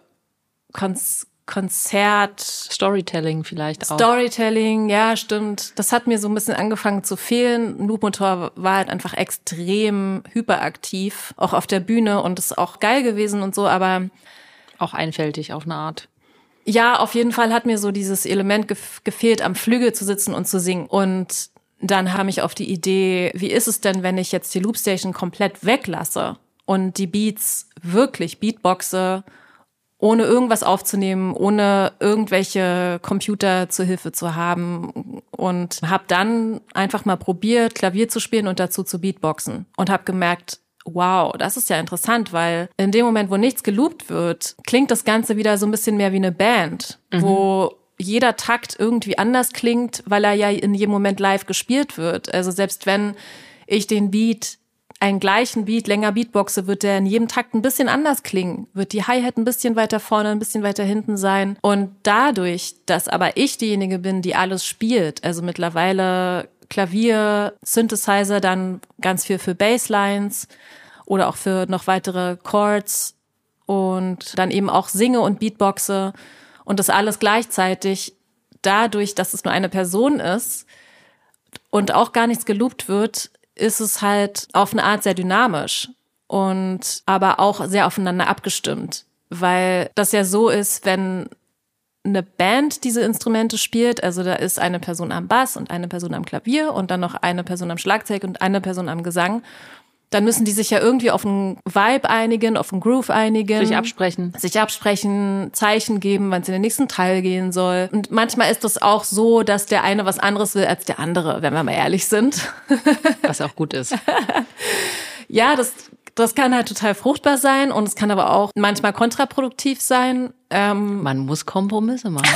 Konzert.
Storytelling vielleicht auch.
Storytelling, ja, stimmt. Das hat mir so ein bisschen angefangen zu fehlen. Loopmotor war halt einfach extrem hyperaktiv, auch auf der Bühne und ist auch geil gewesen und so, aber
Auch einfältig auf eine Art.
Ja, auf jeden Fall hat mir so dieses Element gefehlt, am Flügel zu sitzen und zu singen. Und dann kam ich auf die Idee, wie ist es denn, wenn ich jetzt die Loopstation komplett weglasse und die Beats wirklich beatboxe, ohne irgendwas aufzunehmen, ohne irgendwelche Computer zur Hilfe zu haben, und habe dann einfach mal probiert, Klavier zu spielen und dazu zu beatboxen und habe gemerkt, wow, das ist ja interessant, weil in dem Moment, wo nichts geloopt wird, klingt das Ganze wieder so ein bisschen mehr wie eine Band, wo jeder Takt irgendwie anders klingt, weil er ja in jedem Moment live gespielt wird. Also selbst wenn ich einen gleichen Beat länger beatboxe, wird der in jedem Takt ein bisschen anders klingen, wird die Hi-Hat ein bisschen weiter vorne, ein bisschen weiter hinten sein. Und dadurch, dass aber ich diejenige bin, die alles spielt, also mittlerweile Klavier, Synthesizer, dann ganz viel für Basslines oder auch für noch weitere Chords und dann eben auch singe und beatboxe und das alles gleichzeitig, dadurch, dass es nur eine Person ist und auch gar nichts geloopt wird, ist es halt auf eine Art sehr dynamisch und aber auch sehr aufeinander abgestimmt, weil das ja so ist, wenn eine Band diese Instrumente spielt, also da ist eine Person am Bass und eine Person am Klavier und dann noch eine Person am Schlagzeug und eine Person am Gesang, dann müssen die sich ja irgendwie auf einen Vibe einigen, auf einen Groove einigen. Sich absprechen, Zeichen geben, wann es in den nächsten Teil gehen soll. Und manchmal ist das auch so, dass der eine was anderes will als der andere, wenn wir mal ehrlich sind.
Was auch gut ist.
Ja, das kann halt total fruchtbar sein und es kann aber auch manchmal kontraproduktiv sein.
Man muss Kompromisse machen.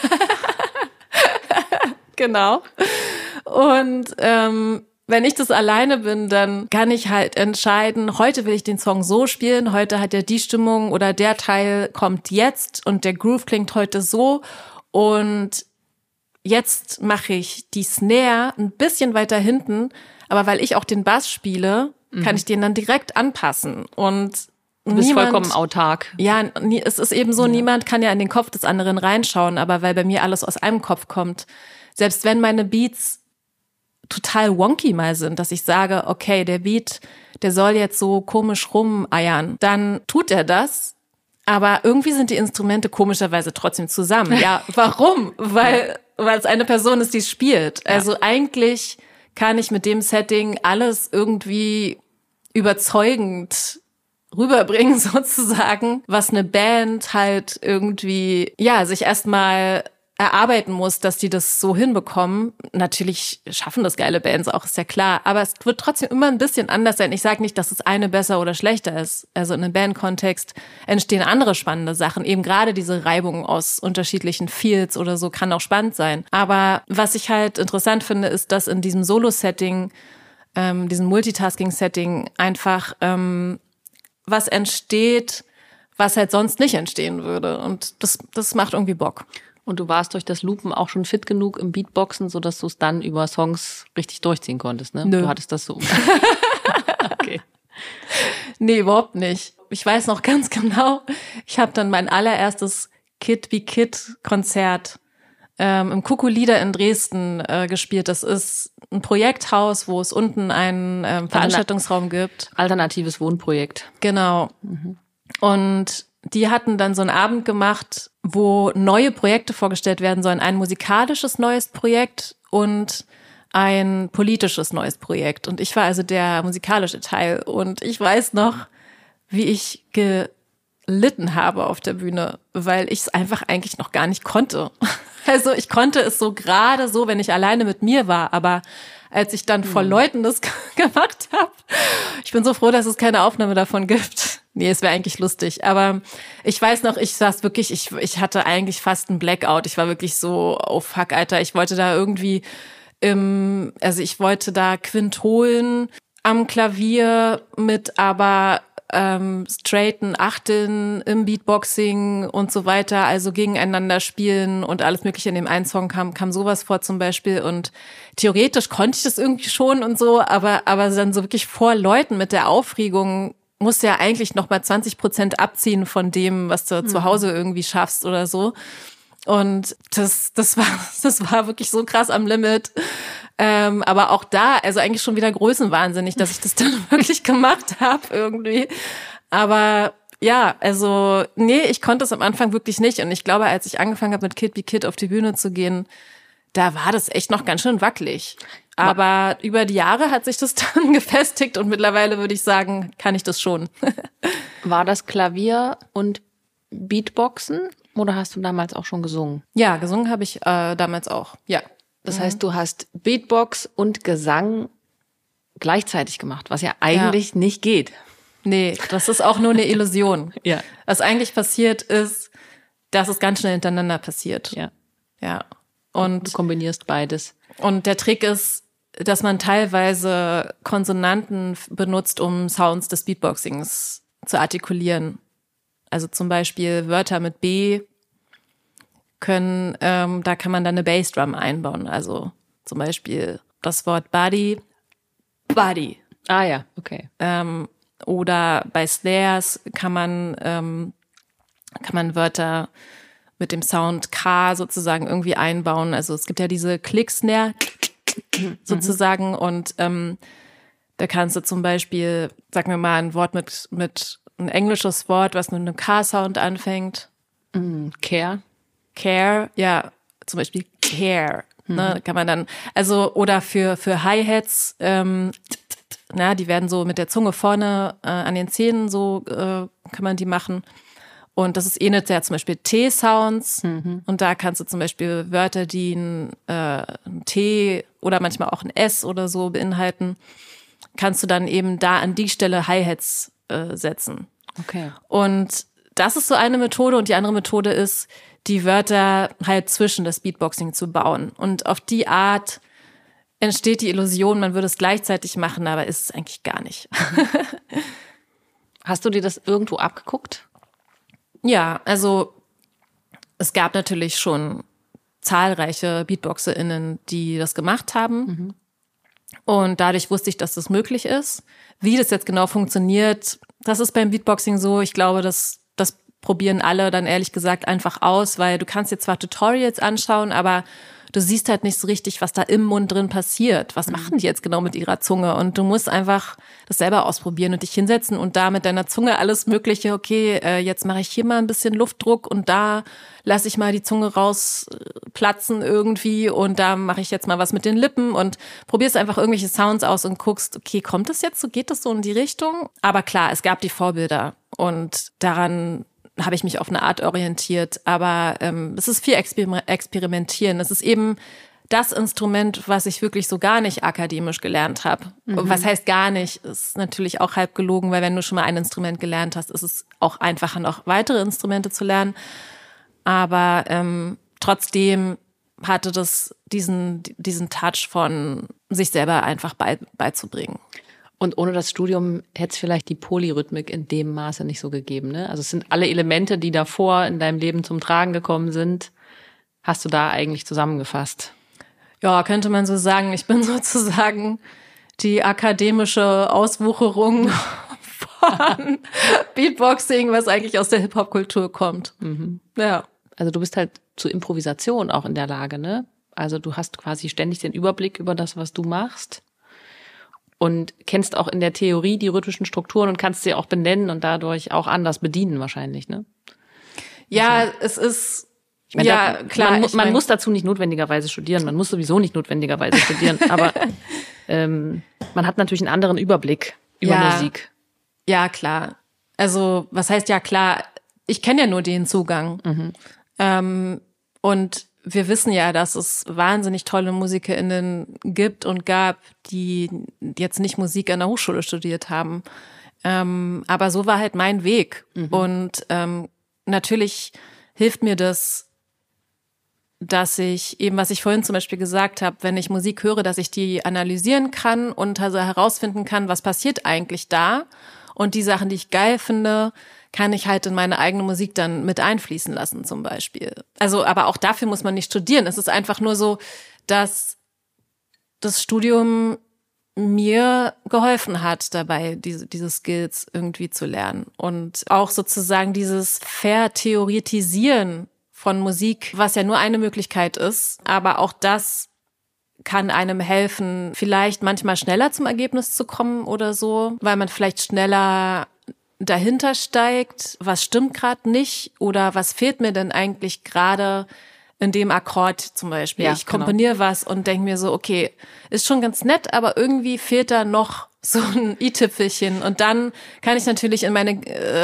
Genau. Und wenn ich das alleine bin, dann kann ich halt entscheiden, heute will ich den Song so spielen, heute hat er die Stimmung oder der Teil kommt jetzt und der Groove klingt heute so und jetzt mache ich die Snare ein bisschen weiter hinten, aber weil ich auch den Bass spiele, kann ich den dann direkt anpassen und
du bist vollkommen autark.
Ja, es ist eben so, niemand kann ja in den Kopf des anderen reinschauen, aber weil bei mir alles aus einem Kopf kommt, selbst wenn meine Beats total wonky mal sind, dass ich sage, okay, der Beat, der soll jetzt so komisch rumeiern, dann tut er das, aber irgendwie sind die Instrumente komischerweise trotzdem zusammen. Ja, warum? Weil es eine Person ist, die spielt. Also eigentlich kann ich mit dem Setting alles irgendwie überzeugend rüberbringen sozusagen, was eine Band halt irgendwie, sich erstmal erarbeiten muss, dass die das so hinbekommen. Natürlich schaffen das geile Bands auch, ist ja klar. Aber es wird trotzdem immer ein bisschen anders sein. Ich sage nicht, dass das eine besser oder schlechter ist. Also in einem Bandkontext entstehen andere spannende Sachen. Eben gerade diese Reibung aus unterschiedlichen Fields oder so kann auch spannend sein. Aber was ich halt interessant finde, ist, dass in diesem Solo-Setting, diesem Multitasking-Setting einfach was entsteht, was halt sonst nicht entstehen würde. Und das macht irgendwie Bock.
Und du warst durch das Loopen auch schon fit genug im Beatboxen, sodass du es dann über Songs richtig durchziehen konntest, ne?
Nö.
Du hattest das so. Okay.
Nee, überhaupt nicht. Ich weiß noch ganz genau, ich habe dann mein allererstes Kid wie Kid Konzert im Kukulieder in Dresden gespielt. Das ist ein Projekthaus, wo es unten einen Veranstaltungsraum gibt.
Alternatives Wohnprojekt.
Genau. Und die hatten dann so einen Abend gemacht, wo neue Projekte vorgestellt werden sollen. Ein musikalisches neues Projekt und ein politisches neues Projekt. Und ich war also der musikalische Teil. Und ich weiß noch, wie ich gelitten habe auf der Bühne, weil ich es einfach eigentlich noch gar nicht konnte. Also ich konnte es so gerade so, wenn ich alleine mit mir war, aber als ich dann vor Leuten das gemacht habe, ich bin so froh, dass es keine Aufnahme davon gibt. Nee, es wäre eigentlich lustig, aber ich weiß noch, ich saß wirklich, ich hatte eigentlich fast einen Blackout. Ich war wirklich so, oh fuck, Alter, ich wollte da irgendwie ich wollte da Quintolen am Klavier mit aber straighten Achteln im Beatboxing und so weiter, also gegeneinander spielen und alles mögliche. In dem einen Song kam sowas vor zum Beispiel und theoretisch konnte ich das irgendwie schon und so, aber dann so wirklich vor Leuten mit der Aufregung musst du ja eigentlich noch mal 20% abziehen von dem, was du zu Hause irgendwie schaffst oder so. Und das war wirklich so krass am Limit. Aber auch da, also eigentlich schon wieder größenwahnsinnig, dass ich das dann wirklich gemacht habe irgendwie. Aber Ja, also nee, ich konnte es am Anfang wirklich nicht. Und ich glaube, als ich angefangen habe, mit Kid Be Kid auf die Bühne zu gehen, da war das echt noch ganz schön wackelig. Aber über die Jahre hat sich das dann gefestigt und mittlerweile würde ich sagen, kann ich das schon.
War das Klavier und Beatboxen oder hast du damals auch schon gesungen?
Ja, gesungen habe ich damals auch, ja.
Das heißt, du hast Beatbox und Gesang gleichzeitig gemacht, was ja eigentlich nicht geht.
Nee, das ist auch nur eine Illusion.
Ja.
Was eigentlich passiert ist, dass es ganz schnell hintereinander passiert.
Ja.
Ja.
Und du kombinierst beides.
Und der Trick ist, dass man teilweise Konsonanten benutzt, um Sounds des Beatboxings zu artikulieren. Also zum Beispiel Wörter mit B können, da kann man dann eine Bassdrum einbauen. Also zum Beispiel das Wort Body.
Ah ja, okay.
Oder bei Snares kann man Wörter mit dem Sound K sozusagen irgendwie einbauen. Also es gibt ja diese Click-Snare sozusagen und da kannst du zum Beispiel, sagen wir mal, ein Wort mit ein englisches Wort, was mit einem K-Sound anfängt.
Care.
Care, ja, zum Beispiel Care, ne, kann man dann, also, oder für Hi-Hats, die werden so mit der Zunge vorne an den Zähnen, so kann man die machen. Und das ist ähnelt ja zum Beispiel T-Sounds. Und da kannst du zum Beispiel Wörter, die ein T oder manchmal auch ein S oder so beinhalten, kannst du dann eben da an die Stelle Hi-Hats setzen.
Okay.
Und das ist so eine Methode. Und die andere Methode ist, die Wörter halt zwischen das Beatboxing zu bauen. Und auf die Art entsteht die Illusion, man würde es gleichzeitig machen, aber ist es eigentlich gar nicht.
Hast du dir das irgendwo abgeguckt?
Ja, also es gab natürlich schon zahlreiche BeatboxerInnen, die das gemacht haben. Und dadurch wusste ich, dass das möglich ist. Wie das jetzt genau funktioniert, das ist beim Beatboxing so. Ich glaube, das probieren alle dann ehrlich gesagt einfach aus, weil du kannst dir zwar Tutorials anschauen, aber du siehst halt nicht so richtig, was da im Mund drin passiert. Was machen die jetzt genau mit ihrer Zunge? Und du musst einfach das selber ausprobieren und dich hinsetzen und da mit deiner Zunge alles Mögliche, okay, jetzt mache ich hier mal ein bisschen Luftdruck und da lasse ich mal die Zunge rausplatzen irgendwie und da mache ich jetzt mal was mit den Lippen und probierst einfach irgendwelche Sounds aus und guckst, okay, kommt das jetzt so, geht das so in die Richtung? Aber klar, es gab die Vorbilder und daran habe ich mich auf eine Art orientiert, aber es ist viel Experimentieren. Es ist eben das Instrument, was ich wirklich so gar nicht akademisch gelernt habe. Was heißt gar nicht, ist natürlich auch halb gelogen, weil wenn du schon mal ein Instrument gelernt hast, ist es auch einfacher, noch weitere Instrumente zu lernen. Aber trotzdem hatte das diesen Touch von sich selber einfach beizubringen.
Und ohne das Studium hätte es vielleicht die Polyrhythmik in dem Maße nicht so gegeben, ne? Also es sind alle Elemente, die davor in deinem Leben zum Tragen gekommen sind, hast du da eigentlich zusammengefasst.
Ja, könnte man so sagen. Ich bin sozusagen die akademische Auswucherung von Beatboxing, was eigentlich aus der Hip-Hop-Kultur kommt. Ja.
Also du bist halt zur Improvisation auch in der Lage, ne? Also du hast quasi ständig den Überblick über das, was du machst. Und kennst auch in der Theorie die rhythmischen Strukturen und kannst sie auch benennen und dadurch auch anders bedienen wahrscheinlich, ne?
Ja, es ist,
ich meine,
ja, klar.
Man muss dazu nicht notwendigerweise studieren, man muss sowieso nicht notwendigerweise studieren, aber man hat natürlich einen anderen Überblick über Musik.
Ja, klar. Also, was heißt ja klar? Ich kenne ja nur den Zugang. Und wir wissen ja, dass es wahnsinnig tolle MusikerInnen gibt und gab, die jetzt nicht Musik an der Hochschule studiert haben. Aber so war halt mein Weg. Und natürlich hilft mir das, dass ich eben, was ich vorhin zum Beispiel gesagt habe, wenn ich Musik höre, dass ich die analysieren kann und also herausfinden kann, was passiert eigentlich da. Und die Sachen, die ich geil finde, kann ich halt in meine eigene Musik dann mit einfließen lassen zum Beispiel. Also, aber auch dafür muss man nicht studieren. Es ist einfach nur so, dass das Studium mir geholfen hat, dabei diese Skills irgendwie zu lernen. Und auch sozusagen dieses Vertheoretisieren von Musik, was ja nur eine Möglichkeit ist, aber auch das kann einem helfen, vielleicht manchmal schneller zum Ergebnis zu kommen oder so, weil man vielleicht schneller dahinter steigt, was stimmt gerade nicht oder was fehlt mir denn eigentlich gerade in dem Akkord zum Beispiel.
Ja,
ich komponiere was und denke mir so, okay, ist schon ganz nett, aber irgendwie fehlt da noch so ein i-Tüpfelchen. Und dann kann ich natürlich in meine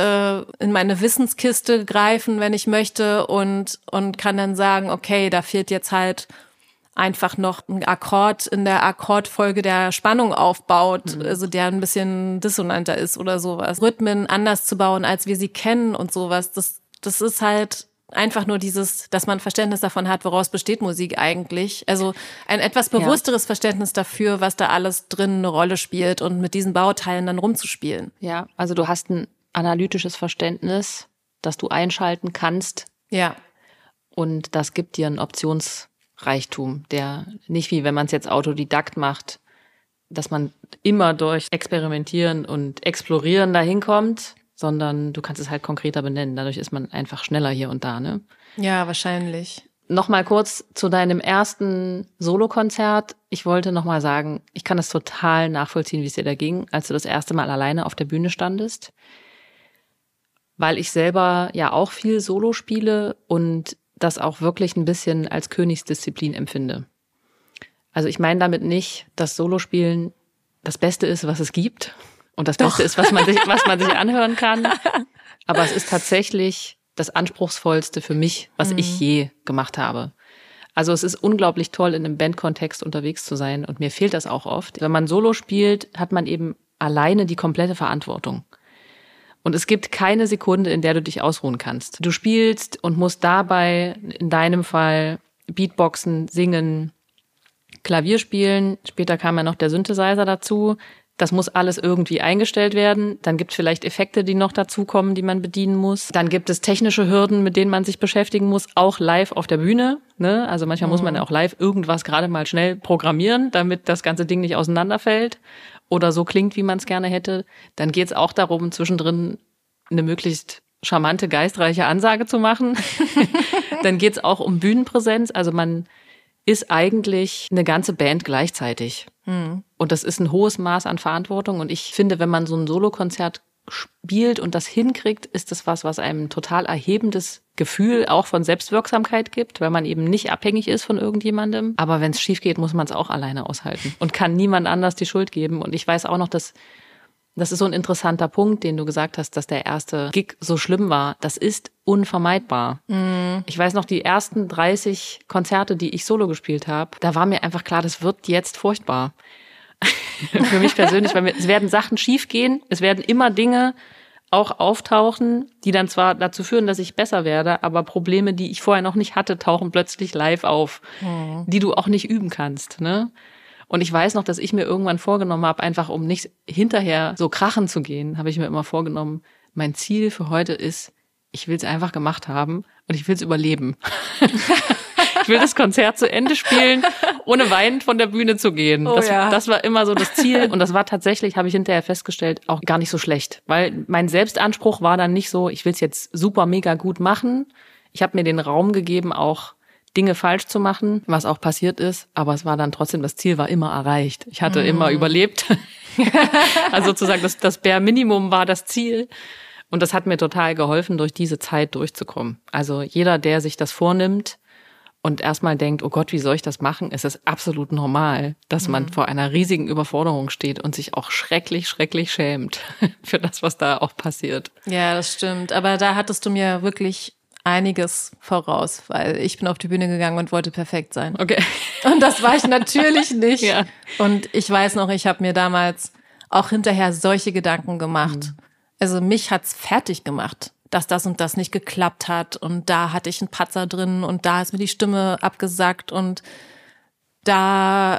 Wissenskiste greifen, wenn ich möchte und kann dann sagen, okay, da fehlt jetzt halt einfach noch ein Akkord in der Akkordfolge, der Spannung aufbaut, also der ein bisschen dissonanter ist oder sowas. Rhythmen anders zu bauen, als wir sie kennen und sowas, das ist halt einfach nur dieses, dass man Verständnis davon hat, woraus besteht Musik eigentlich. Also ein etwas bewussteres Verständnis dafür, was da alles drin eine Rolle spielt und mit diesen Bauteilen dann rumzuspielen.
Ja, also du hast ein analytisches Verständnis, das du einschalten kannst.
Ja.
Und das gibt dir einen Optionsreichtum, der nicht wie wenn man es jetzt Autodidakt macht, dass man immer durch Experimentieren und Explorieren dahin kommt, sondern du kannst es halt konkreter benennen. Dadurch ist man einfach schneller hier und da, ne?
Ja, wahrscheinlich.
Nochmal kurz zu deinem ersten Solokonzert. Ich wollte nochmal sagen, ich kann das total nachvollziehen, wie es dir da ging, als du das erste Mal alleine auf der Bühne standest. Weil ich selber ja auch viel Solo spiele und das auch wirklich ein bisschen als Königsdisziplin empfinde. Also ich meine damit nicht, dass Solospielen das Beste ist, was es gibt. Und das Beste ist, was man sich anhören kann. Aber es ist tatsächlich das Anspruchsvollste für mich, was ich je gemacht habe. Also es ist unglaublich toll, in einem Bandkontext unterwegs zu sein. Und mir fehlt das auch oft. Wenn man Solo spielt, hat man eben alleine die komplette Verantwortung. Und es gibt keine Sekunde, in der du dich ausruhen kannst. Du spielst und musst dabei, in deinem Fall, Beatboxen, singen, Klavier spielen. Später kam ja noch der Synthesizer dazu. Das muss alles irgendwie eingestellt werden. Dann gibt es vielleicht Effekte, die noch dazukommen, die man bedienen muss. Dann gibt es technische Hürden, mit denen man sich beschäftigen muss, auch live auf der Bühne. Ne? Also manchmal muss man ja auch live irgendwas gerade mal schnell programmieren, damit das ganze Ding nicht auseinanderfällt oder so klingt, wie man es gerne hätte. Dann geht es auch darum, zwischendrin eine möglichst charmante, geistreiche Ansage zu machen. Dann geht es auch um Bühnenpräsenz. Also man ist eigentlich eine ganze Band gleichzeitig. Und das ist ein hohes Maß an Verantwortung. Und ich finde, wenn man so ein Solokonzert spielt und das hinkriegt, ist das was einem total erhebendes Gefühl auch von Selbstwirksamkeit gibt, weil man eben nicht abhängig ist von irgendjemandem. Aber wenn es schief geht, muss man es auch alleine aushalten und kann niemand anders die Schuld geben. Und ich weiß auch noch, dass das ist so ein interessanter Punkt, den du gesagt hast, dass der erste Gig so schlimm war. Das ist unvermeidbar. Ich weiß noch, die ersten 30 Konzerte, die ich solo gespielt habe, da war mir einfach klar, das wird jetzt furchtbar. Für mich persönlich, weil es werden Sachen schiefgehen, es werden immer Dinge auch auftauchen, die dann zwar dazu führen, dass ich besser werde, aber Probleme, die ich vorher noch nicht hatte, tauchen plötzlich live auf, die du auch nicht üben kannst, ne? Und ich weiß noch, dass ich mir irgendwann vorgenommen habe, einfach um nicht hinterher so krachen zu gehen, habe ich mir immer vorgenommen, mein Ziel für heute ist, ich will es einfach gemacht haben und ich will es überleben. Ich will das Konzert zu Ende spielen, ohne weinend von der Bühne zu gehen. Das war immer so das Ziel. Und das war tatsächlich, habe ich hinterher festgestellt, auch gar nicht so schlecht. Weil mein Selbstanspruch war dann nicht so, ich will es jetzt super mega gut machen. Ich habe mir den Raum gegeben, auch Dinge falsch zu machen, was auch passiert ist. Aber es war dann trotzdem, das Ziel war immer erreicht. Ich hatte immer überlebt. Also sozusagen das Bare Minimum war das Ziel. Und das hat mir total geholfen, durch diese Zeit durchzukommen. Also jeder, der sich das vornimmt und erstmal denkt, oh Gott, wie soll ich das machen? Es ist absolut normal, dass man vor einer riesigen Überforderung steht und sich auch schrecklich, schrecklich schämt für das, was da auch passiert.
Ja, das stimmt. Aber da hattest du mir wirklich einiges voraus, weil ich bin auf die Bühne gegangen und wollte perfekt sein.
Okay.
Und das war ich natürlich nicht.
Ja.
Und ich weiß noch, ich habe mir damals auch hinterher solche Gedanken gemacht. Also mich hat's fertig gemacht, dass das und das nicht geklappt hat und da hatte ich einen Patzer drin und da ist mir die Stimme abgesackt und da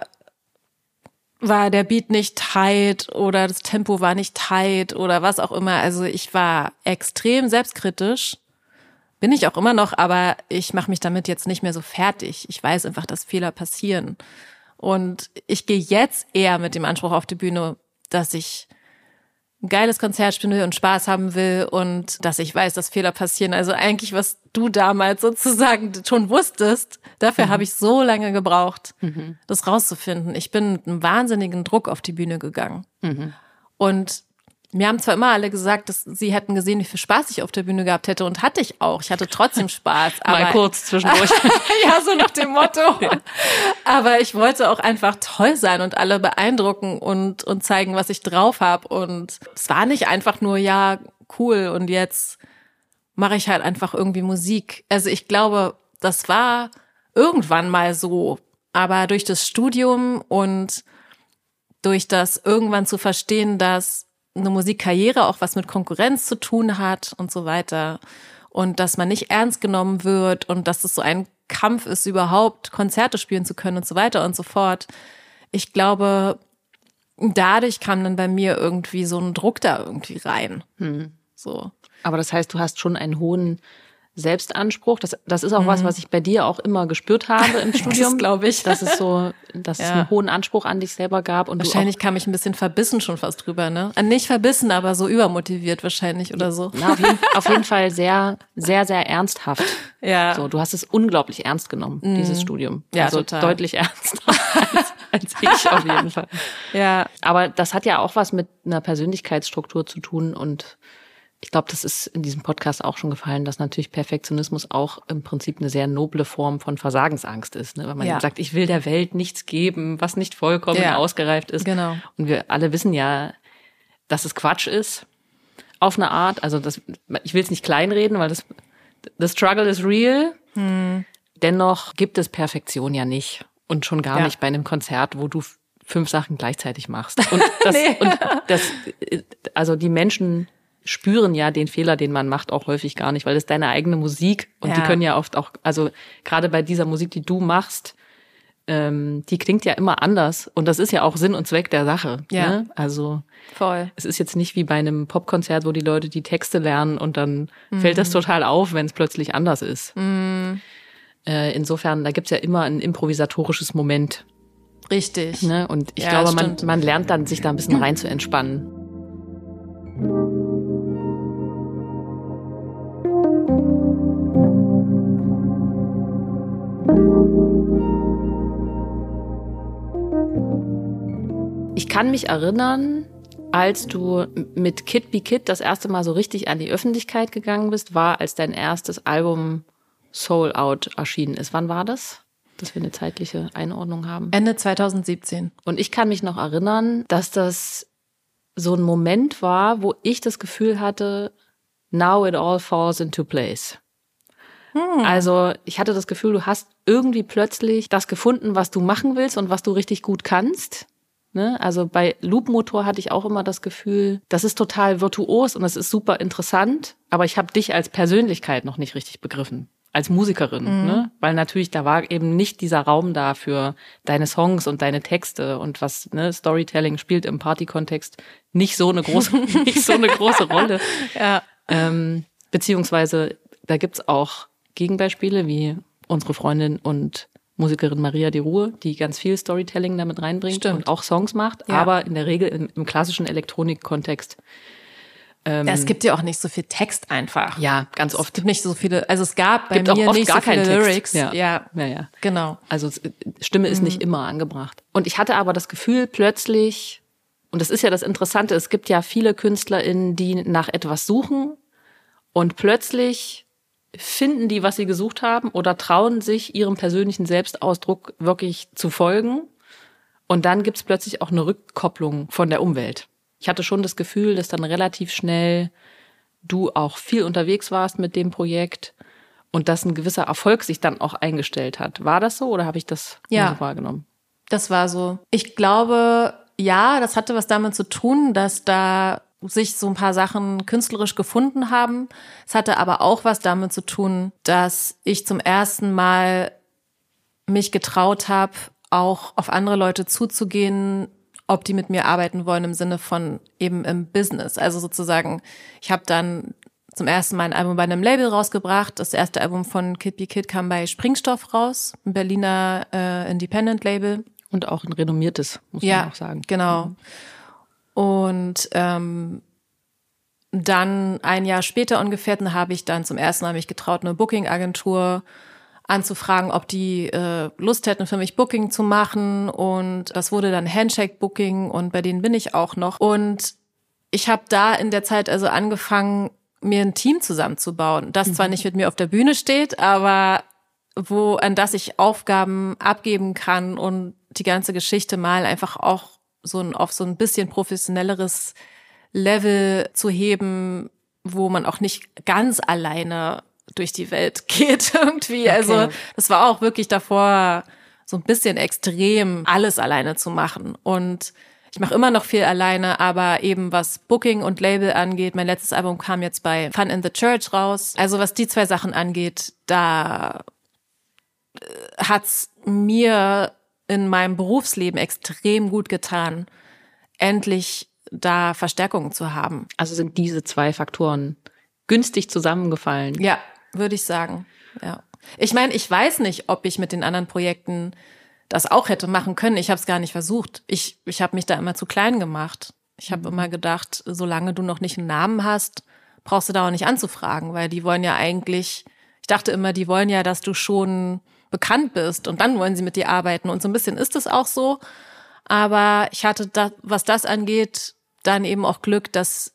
war der Beat nicht tight oder das Tempo war nicht tight oder was auch immer. Also ich war extrem selbstkritisch, bin ich auch immer noch, aber ich mache mich damit jetzt nicht mehr so fertig. Ich weiß einfach, dass Fehler passieren und ich gehe jetzt eher mit dem Anspruch auf die Bühne, dass ich ein geiles Konzert spielen will und Spaß haben will und dass ich weiß, dass Fehler passieren. Also eigentlich, was du damals sozusagen schon wusstest, dafür habe ich so lange gebraucht, das rauszufinden. Ich bin mit einem wahnsinnigen Druck auf die Bühne gegangen. Und Mir haben zwar immer alle gesagt, dass sie hätten gesehen, wie viel Spaß ich auf der Bühne gehabt hätte und hatte ich auch. Ich hatte trotzdem Spaß. Aber
mal kurz zwischendurch.
ja, so nach dem Motto. Ja. Aber ich wollte auch einfach toll sein und alle beeindrucken und zeigen, was ich drauf habe. Und es war nicht einfach nur, ja, cool und jetzt mache ich halt einfach irgendwie Musik. Also ich glaube, das war irgendwann mal so. Aber durch das Studium und durch das irgendwann zu verstehen, dass eine Musikkarriere auch was mit Konkurrenz zu tun hat und so weiter und dass man nicht ernst genommen wird und dass es so ein Kampf ist, überhaupt Konzerte spielen zu können und so weiter und so fort. Ich glaube, dadurch kam dann bei mir irgendwie so ein Druck da irgendwie rein. So.
Aber das heißt, du hast schon einen hohen Selbstanspruch. Das ist auch was ich bei dir auch immer gespürt habe im Studium, glaube ich. Dass es einen hohen Anspruch an dich selber gab. Und
wahrscheinlich kam ich ein bisschen verbissen schon fast drüber, ne? Nicht verbissen, aber so übermotiviert wahrscheinlich oder so.
Na, auf jeden Fall sehr, sehr, sehr ernsthaft.
Ja.
So, du hast es unglaublich ernst genommen, dieses Studium.
Ja,
also
total.
Deutlich ernster als ich auf jeden Fall.
Ja.
Aber das hat ja auch was mit einer Persönlichkeitsstruktur zu tun und ich glaube, das ist in diesem Podcast auch schon gefallen, dass natürlich Perfektionismus auch im Prinzip eine sehr noble Form von Versagensangst ist. Ne? Wenn man sagt, ich will der Welt nichts geben, was nicht vollkommen ausgereift ist.
Genau.
Und wir alle wissen ja, dass es Quatsch ist, auf eine Art. Also ich will es nicht kleinreden, weil the struggle is real. Dennoch gibt es Perfektion ja nicht. Und schon gar nicht bei einem Konzert, wo du 5 Sachen gleichzeitig machst. Und also die Menschen spüren ja den Fehler, den man macht, auch häufig gar nicht, weil das ist deine eigene Musik und die können ja oft auch, also gerade bei dieser Musik, die du machst, die klingt ja immer anders und das ist ja auch Sinn und Zweck der Sache.
Ja.
Ne? Also
voll.
Es ist jetzt nicht wie bei einem Popkonzert, wo die Leute die Texte lernen und dann fällt das total auf, wenn es plötzlich anders ist. Insofern, da gibt's ja immer ein improvisatorisches Moment.
Richtig.
Ne? Und ich glaube, man lernt dann, sich da ein bisschen rein zu entspannen. Ich kann mich erinnern, als du mit Kid Be Kid das erste Mal so richtig an die Öffentlichkeit gegangen bist, war, als dein erstes Album Soul Out erschienen ist. Wann war das? Dass wir eine zeitliche Einordnung haben.
Ende 2017.
Und ich kann mich noch erinnern, dass das so ein Moment war, wo ich das Gefühl hatte, now it all falls into place. Also ich hatte das Gefühl, du hast irgendwie plötzlich das gefunden, was du machen willst und was du richtig gut kannst. Ne? Also bei Loopmotor hatte ich auch immer das Gefühl, das ist total virtuos und das ist super interessant, aber ich habe dich als Persönlichkeit noch nicht richtig begriffen, als Musikerin. Ne? Weil natürlich, da war eben nicht dieser Raum da für deine Songs und deine Texte und was, ne, Storytelling spielt im Partykontext nicht so eine große Rolle.
Ja.
Beziehungsweise, da gibt's auch Gegenbeispiele wie unsere Freundin und Musikerin Maria de Ruhe, die ganz viel Storytelling damit reinbringt und auch Songs macht, aber in der Regel im klassischen Elektronik-Kontext.
Es gibt ja auch nicht so viel Text einfach.
Ja, ganz oft.
Es gibt nicht so viele, also es gab bei mir
auch
nicht
gar
so viele Lyrics.
Ja.
Genau.
Also Stimme ist nicht immer angebracht. Und ich hatte aber das Gefühl plötzlich, und das ist ja das Interessante, es gibt ja viele KünstlerInnen, die nach etwas suchen und plötzlich finden die, was sie gesucht haben oder trauen sich, ihrem persönlichen Selbstausdruck wirklich zu folgen. Und dann gibt's plötzlich auch eine Rückkopplung von der Umwelt. Ich hatte schon das Gefühl, dass dann relativ schnell du auch viel unterwegs warst mit dem Projekt und dass ein gewisser Erfolg sich dann auch eingestellt hat. War das so oder habe ich das nur so wahrgenommen?
Das war so. Ich glaube, ja, das hatte was damit zu tun, dass da sich so ein paar Sachen künstlerisch gefunden haben. Es hatte aber auch was damit zu tun, dass ich zum ersten Mal mich getraut habe, auch auf andere Leute zuzugehen, ob die mit mir arbeiten wollen im Sinne von eben im Business. Also sozusagen, ich habe dann zum ersten Mal ein Album bei einem Label rausgebracht. Das erste Album von Kid Be Kid kam bei Springstoff raus, ein Berliner Independent-Label.
Und auch ein renommiertes, muss man auch sagen.
Genau. Und dann ein Jahr später ungefähr habe ich dann zum ersten Mal mich getraut, eine Booking-Agentur anzufragen, ob die Lust hätten, für mich Booking zu machen. Und das wurde dann Handshake-Booking und bei denen bin ich auch noch. Und ich habe da in der Zeit also angefangen, mir ein Team zusammenzubauen, das zwar nicht mit mir auf der Bühne steht, aber an das ich Aufgaben abgeben kann und die ganze Geschichte mal einfach auch auf so ein bisschen professionelleres Level zu heben, wo man auch nicht ganz alleine durch die Welt geht irgendwie. Okay. Also das war auch wirklich davor so ein bisschen extrem, alles alleine zu machen. Und ich mache immer noch viel alleine, aber eben was Booking und Label angeht, mein letztes Album kam jetzt bei Fun in the Church raus. Also was die 2 Sachen angeht, da hat's mir in meinem Berufsleben extrem gut getan, endlich da Verstärkungen zu haben.
Also sind diese 2 Faktoren günstig zusammengefallen?
Ja, würde ich sagen, ja. Ich meine, ich weiß nicht, ob ich mit den anderen Projekten das auch hätte machen können. Ich habe es gar nicht versucht. Ich habe mich da immer zu klein gemacht. Ich habe immer gedacht, solange du noch nicht einen Namen hast, brauchst du da auch nicht anzufragen, weil die wollen ja eigentlich, ich dachte immer, die wollen ja, dass du schon bekannt bist und dann wollen sie mit dir arbeiten. Und so ein bisschen ist es auch so. Aber ich hatte, was das angeht, dann eben auch Glück, dass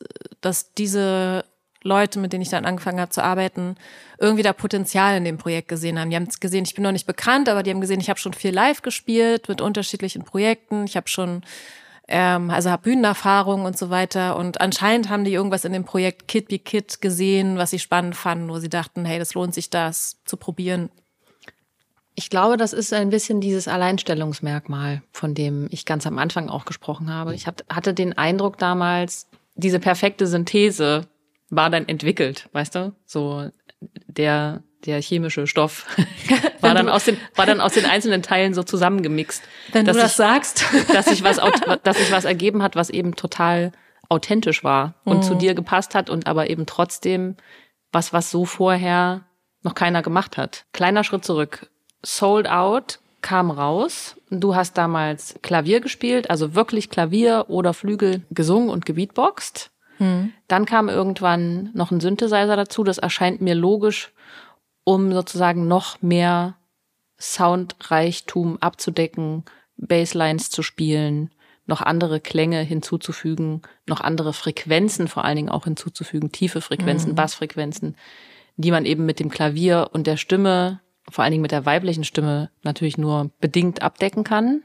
diese Leute, mit denen ich dann angefangen habe zu arbeiten, irgendwie da Potenzial in dem Projekt gesehen haben. Die haben gesehen, ich bin noch nicht bekannt, aber die haben gesehen, ich habe schon viel live gespielt mit unterschiedlichen Projekten. Ich habe schon, habe Bühnenerfahrung und so weiter. Und anscheinend haben die irgendwas in dem Projekt Kid Be Kid gesehen, was sie spannend fanden, wo sie dachten, hey, das lohnt sich, das zu probieren.
Ich glaube, das ist ein bisschen dieses Alleinstellungsmerkmal, von dem ich ganz am Anfang auch gesprochen habe. Ich hatte den Eindruck damals, diese perfekte Synthese war dann entwickelt, weißt du? So der chemische Stoff war dann aus den einzelnen Teilen so zusammengemixt.
Wenn du das sagst,
dass sich was ergeben hat, was eben total authentisch war und zu dir gepasst hat und aber eben trotzdem was so vorher noch keiner gemacht hat. Kleiner Schritt zurück. Sold Out kam raus. Du hast damals Klavier gespielt, also wirklich Klavier oder Flügel gesungen und gebeatboxt. Dann kam irgendwann noch ein Synthesizer dazu. Das erscheint mir logisch, um sozusagen noch mehr Soundreichtum abzudecken, Basslines zu spielen, noch andere Klänge hinzuzufügen, noch andere Frequenzen vor allen Dingen auch hinzuzufügen, tiefe Frequenzen, Bassfrequenzen, die man eben mit dem Klavier und der Stimme, vor allen Dingen mit der weiblichen Stimme, natürlich nur bedingt abdecken kann.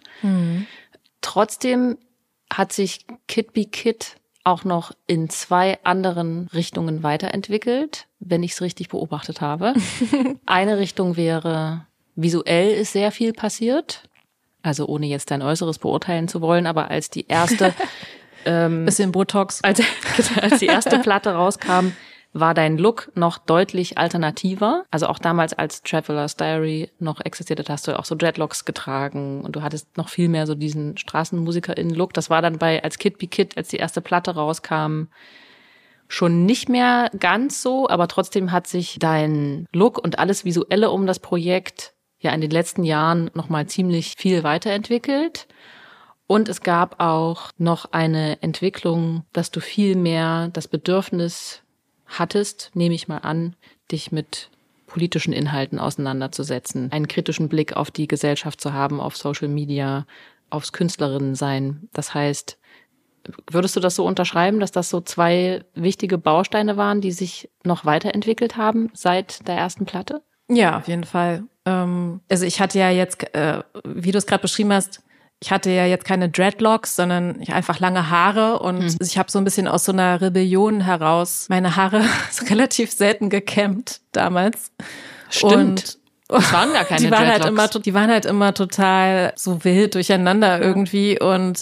Trotzdem hat sich Kid Be Kid auch noch in 2 anderen Richtungen weiterentwickelt, wenn ich es richtig beobachtet habe. Eine Richtung wäre, visuell ist sehr viel passiert, also ohne jetzt dein Äußeres beurteilen zu wollen, aber als die erste
bisschen Botox,
als die erste Platte rauskam, war dein Look noch deutlich alternativer. Also auch damals, als Traveler's Diary noch existiert hat, hast du auch so Dreadlocks getragen und du hattest noch viel mehr so diesen StraßenmusikerInnen-Look. Das war dann als Kid Be Kid, als die erste Platte rauskam, schon nicht mehr ganz so, aber trotzdem hat sich dein Look und alles Visuelle um das Projekt ja in den letzten Jahren nochmal ziemlich viel weiterentwickelt. Und es gab auch noch eine Entwicklung, dass du viel mehr das Bedürfnis hattest, nehme ich mal an, dich mit politischen Inhalten auseinanderzusetzen, einen kritischen Blick auf die Gesellschaft zu haben, auf Social Media, aufs Künstlerinnensein. Das heißt, würdest du das so unterschreiben, dass das so 2 wichtige Bausteine waren, die sich noch weiterentwickelt haben seit der ersten Platte?
Ja, auf jeden Fall. Also ich hatte ja jetzt, wie du es gerade beschrieben hast, ich hatte ja jetzt keine Dreadlocks, sondern einfach lange Haare und ich habe so ein bisschen aus so einer Rebellion heraus meine Haare relativ selten gekämmt damals.
Stimmt. Das waren gar keine Dreadlocks.
Die waren halt immer total so wild durcheinander irgendwie und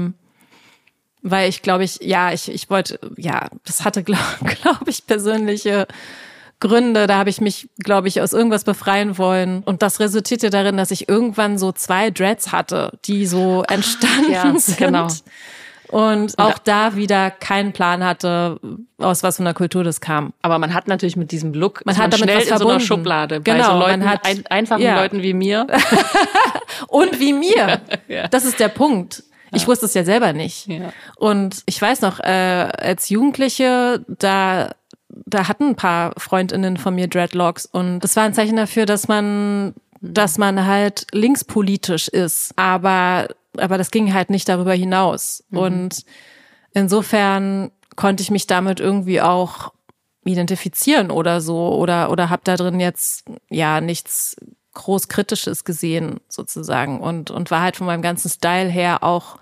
weil ich glaube ich wollte, das hatte glaube ich persönliche Gründe, da habe ich mich, glaube ich, aus irgendwas befreien wollen. Und das resultierte darin, dass ich irgendwann so 2 Dreads hatte, die so entstanden sind. Genau. Und auch da wieder keinen Plan hatte, aus was für einer Kultur das kam.
Aber man hat natürlich mit diesem Look,
man hat damit
schnell
was
in
verbunden.
So einer Schublade.
Genau,
bei so Leuten,
man hat
einfachen Leuten wie mir.
Und wie mir. Ja. Das ist der Punkt. Ich wusste es ja selber nicht.
Ja.
Und ich weiß noch, als Jugendliche, da hatten ein paar FreundInnen von mir Dreadlocks und das war ein Zeichen dafür, dass man halt linkspolitisch ist. Aber das ging halt nicht darüber hinaus. Und insofern konnte ich mich damit irgendwie auch identifizieren oder so oder habe da drin jetzt ja nichts groß Kritisches gesehen sozusagen und war halt von meinem ganzen Style her auch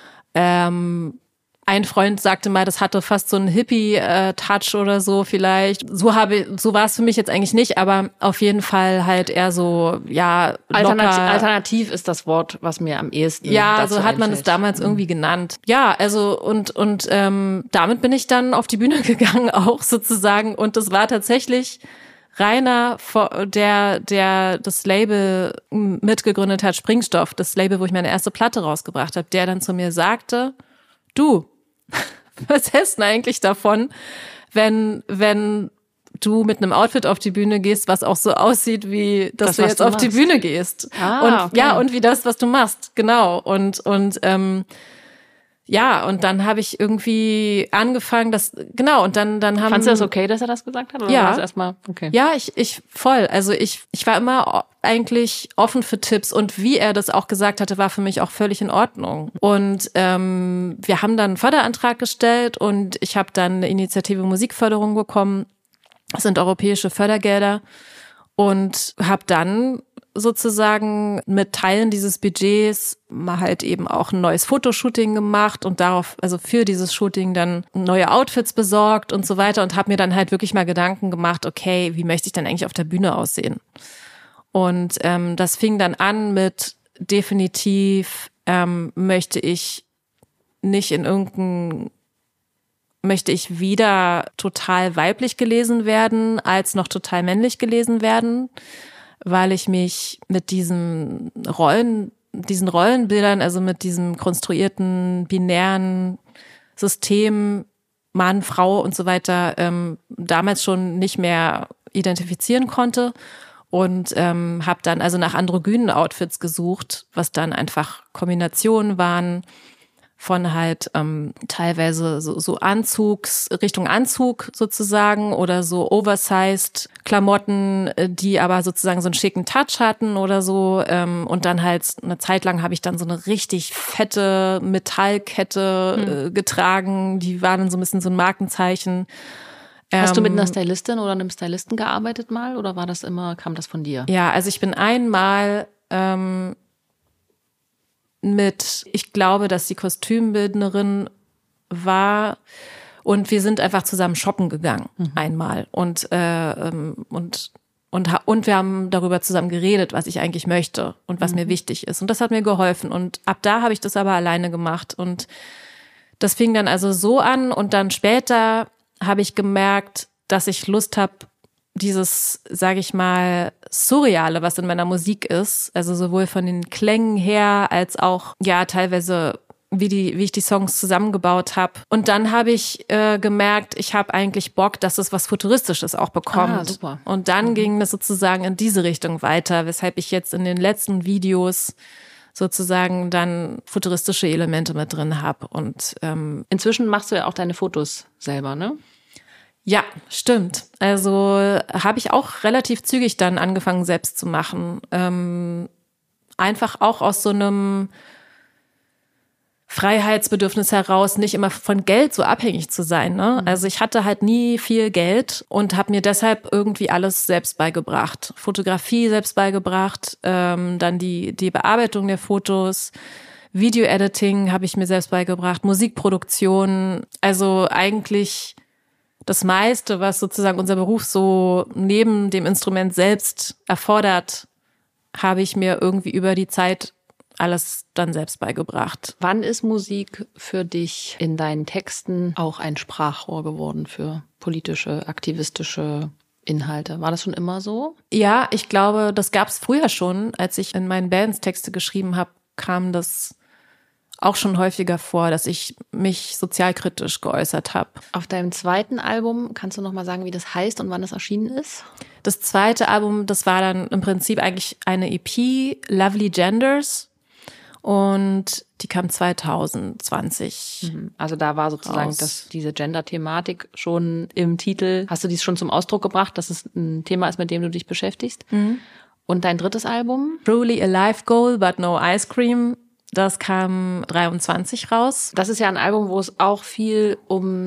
ein Freund sagte mal, das hatte fast so einen Hippie-Touch oder so vielleicht. So war es für mich jetzt eigentlich nicht, aber auf jeden Fall halt eher so, ja, locker.
Alternativ ist das Wort, was mir am ehesten
ja,
dazu
so hat man
einfällt.
es damals irgendwie genannt. Ja, also und damit bin ich dann auf die Bühne gegangen auch sozusagen und das war tatsächlich Rainer, der das Label mitgegründet hat, Springstoff, das Label, wo ich meine erste Platte rausgebracht habe, der dann zu mir sagte, du, was hältst du eigentlich davon, wenn du mit einem Outfit auf die Bühne gehst, was auch so aussieht, wie dass du jetzt auf die Bühne gehst. Und wie das, was du machst, genau. Und dann habe ich irgendwie angefangen, und dann haben...
Fandst du das okay, dass er das gesagt hat? Oder
ja.
war das erstmal okay?
Ja, ich voll. Also ich war immer eigentlich offen für Tipps und wie er das auch gesagt hatte, war für mich auch völlig in Ordnung. Und wir haben dann einen Förderantrag gestellt und ich habe dann eine Initiative Musikförderung bekommen. Das sind europäische Fördergelder und habe dann sozusagen mit Teilen dieses Budgets mal halt eben auch ein neues Fotoshooting gemacht und für dieses Shooting dann neue Outfits besorgt und so weiter und habe mir dann halt wirklich mal Gedanken gemacht, okay, wie möchte ich denn eigentlich auf der Bühne aussehen? Und das fing dann an mit definitiv möchte ich wieder total weiblich gelesen werden, als noch total männlich gelesen werden, weil ich mich mit diesen Rollenbildern, also mit diesem konstruierten, binären System Mann, Frau und so weiter, damals schon nicht mehr identifizieren konnte und habe dann also nach androgynen Outfits gesucht, was dann einfach Kombinationen waren von halt teilweise so Richtung Anzug sozusagen oder so oversized Klamotten, die aber sozusagen so einen schicken Touch hatten oder so. Und dann halt eine Zeit lang habe ich dann so eine richtig fette Metallkette getragen. Die war dann so ein bisschen so ein Markenzeichen.
Hast du mit einer Stylistin oder einem Stylisten gearbeitet mal oder kam das von dir?
Ja, also ich bin einmal ich glaube, dass die Kostümbildnerin war und wir sind einfach zusammen shoppen gegangen einmal und wir haben darüber zusammen geredet, was ich eigentlich möchte und was mir wichtig ist und das hat mir geholfen und ab da habe ich das aber alleine gemacht und das fing dann also so an und dann später habe ich gemerkt, dass ich Lust habe, dieses, sage ich mal, Surreale, was in meiner Musik ist, also sowohl von den Klängen her, als auch, ja, teilweise, wie ich die Songs zusammengebaut habe. Und dann habe ich gemerkt, ich habe eigentlich Bock, dass es was Futuristisches auch bekommt.
Super.
Und dann ging das sozusagen in diese Richtung weiter, weshalb ich jetzt in den letzten Videos sozusagen dann futuristische Elemente mit drin habe. Und
inzwischen machst du ja auch deine Fotos selber, ne?
Ja, stimmt. Also habe ich auch relativ zügig dann angefangen, selbst zu machen. Einfach auch aus so einem Freiheitsbedürfnis heraus, nicht immer von Geld so abhängig zu sein. Ne? Also ich hatte halt nie viel Geld und habe mir deshalb irgendwie alles selbst beigebracht. Fotografie selbst beigebracht, dann die Bearbeitung der Fotos, Video-Editing habe ich mir selbst beigebracht, Musikproduktion, also eigentlich das meiste, was sozusagen unser Beruf so neben dem Instrument selbst erfordert, habe ich mir irgendwie über die Zeit alles dann selbst beigebracht.
Wann ist Musik für dich in deinen Texten auch ein Sprachrohr geworden für politische, aktivistische Inhalte? War das schon immer so?
Ja, ich glaube, das gab es früher schon. Als ich in meinen Bands Texte geschrieben habe, kam das auch schon häufiger vor, dass ich mich sozialkritisch geäußert habe.
Auf deinem zweiten Album, kannst du noch mal sagen, wie das heißt und wann das erschienen ist?
Das zweite Album, das war dann im Prinzip eigentlich eine EP, Lovely Genders. Und die kam 2020.
Also da war sozusagen diese Gender-Thematik schon im Titel. Hast du dies schon zum Ausdruck gebracht, dass es ein Thema ist, mit dem du dich beschäftigst? Und dein drittes Album?
Truly a Life Goal, but no ice cream. Das kam 23 raus.
Das ist ja ein Album, wo es auch viel um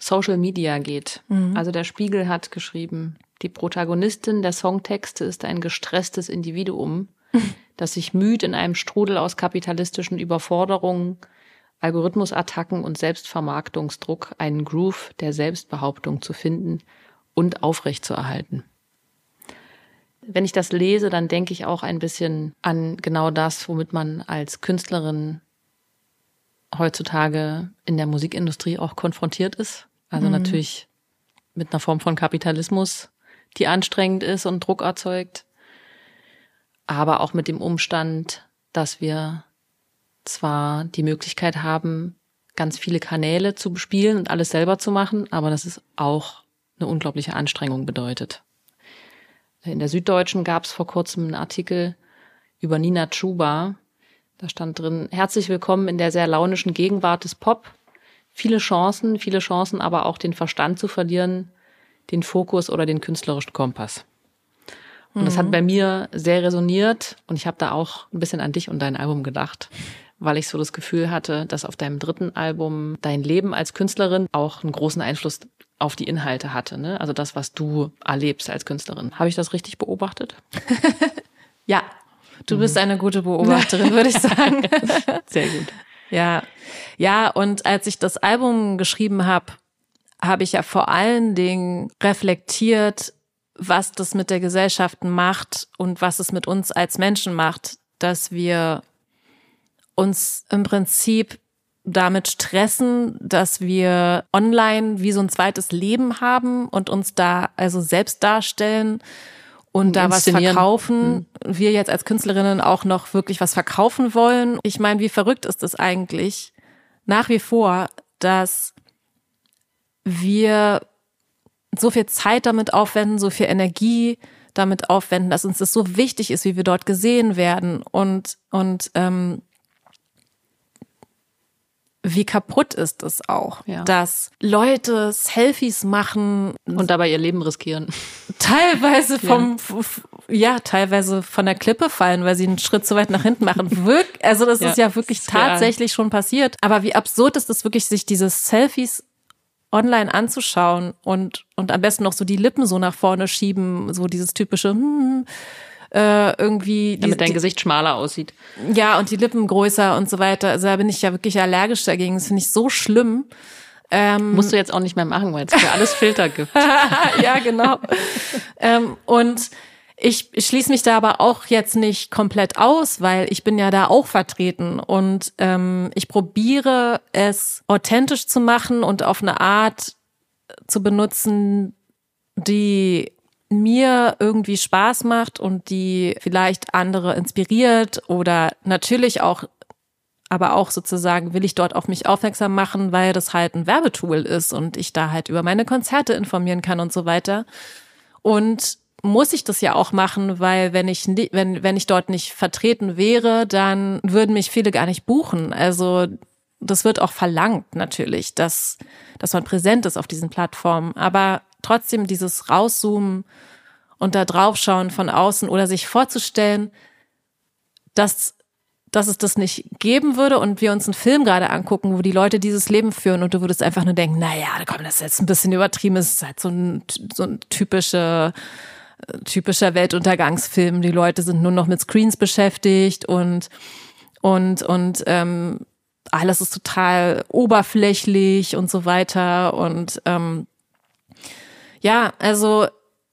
Social Media geht. Also der Spiegel hat geschrieben, die Protagonistin der Songtexte ist ein gestresstes Individuum, das sich müht, in einem Strudel aus kapitalistischen Überforderungen, Algorithmusattacken und Selbstvermarktungsdruck einen Groove der Selbstbehauptung zu finden und aufrechtzuerhalten. Wenn ich das lese, dann denke ich auch ein bisschen an genau das, womit man als Künstlerin heutzutage in der Musikindustrie auch konfrontiert ist. Also natürlich mit einer Form von Kapitalismus, die anstrengend ist und Druck erzeugt, aber auch mit dem Umstand, dass wir zwar die Möglichkeit haben, ganz viele Kanäle zu bespielen und alles selber zu machen, aber dass es auch eine unglaubliche Anstrengung bedeutet. In der Süddeutschen gab es vor kurzem einen Artikel über Nina Chuba. Da stand drin: Herzlich willkommen in der sehr launischen Gegenwart des Pop. Viele Chancen, aber auch den Verstand zu verlieren, den Fokus oder den künstlerischen Kompass. Und das hat bei mir sehr resoniert und ich habe da auch ein bisschen an dich und dein Album gedacht, weil ich so das Gefühl hatte, dass auf deinem dritten Album dein Leben als Künstlerin auch einen großen Einfluss auf die Inhalte hatte, ne? Also das, was du erlebst als Künstlerin. Habe ich das richtig beobachtet?
Ja, du bist eine gute Beobachterin, würde ich sagen.
Sehr gut.
Ja, und als ich das Album geschrieben habe, habe ich ja vor allen Dingen reflektiert, was das mit der Gesellschaft macht und was es mit uns als Menschen macht, dass wir uns im Prinzip damit stressen, dass wir online wie so ein zweites Leben haben und uns da also selbst darstellen und da was verkaufen. Wir jetzt als Künstlerinnen auch noch wirklich was verkaufen wollen. Ich meine, wie verrückt ist es eigentlich nach wie vor, dass wir so viel Zeit damit aufwenden, so viel Energie damit aufwenden, dass uns das so wichtig ist, wie wir dort gesehen werden und wie kaputt ist es auch, dass Leute Selfies machen
und dabei ihr Leben riskieren.
Teilweise teilweise von der Klippe fallen, weil sie einen Schritt zu weit nach hinten machen. Also das ist ja wirklich tatsächlich schon passiert. Aber wie absurd ist es wirklich, sich diese Selfies online anzuschauen und am besten noch so die Lippen so nach vorne schieben, so dieses typische irgendwie.
Damit dein Gesicht schmaler aussieht.
Ja, und die Lippen größer und so weiter. Also da bin ich ja wirklich allergisch dagegen. Das finde ich so schlimm.
Musst du jetzt auch nicht mehr machen, weil es für alles Filter gibt.
Ja, genau. Und ich schließe mich da aber auch jetzt nicht komplett aus, weil ich bin ja da auch vertreten und ich probiere es authentisch zu machen und auf eine Art zu benutzen, die mir irgendwie Spaß macht und die vielleicht andere inspiriert oder natürlich auch, aber auch sozusagen will ich dort auf mich aufmerksam machen, weil das halt ein Werbetool ist und ich da halt über meine Konzerte informieren kann und so weiter. Und muss ich das ja auch machen, weil wenn ich dort nicht vertreten wäre, dann würden mich viele gar nicht buchen. Also das wird auch verlangt natürlich, dass man präsent ist auf diesen Plattformen. Aber trotzdem dieses Rauszoomen und da draufschauen von außen oder sich vorzustellen, dass es das nicht geben würde und wir uns einen Film gerade angucken, wo die Leute dieses Leben führen und du würdest einfach nur denken, naja, komm, das ist jetzt ein bisschen übertrieben, es ist halt so ein typischer Weltuntergangsfilm. Die Leute sind nur noch mit Screens beschäftigt und alles ist total oberflächlich und so weiter. Und also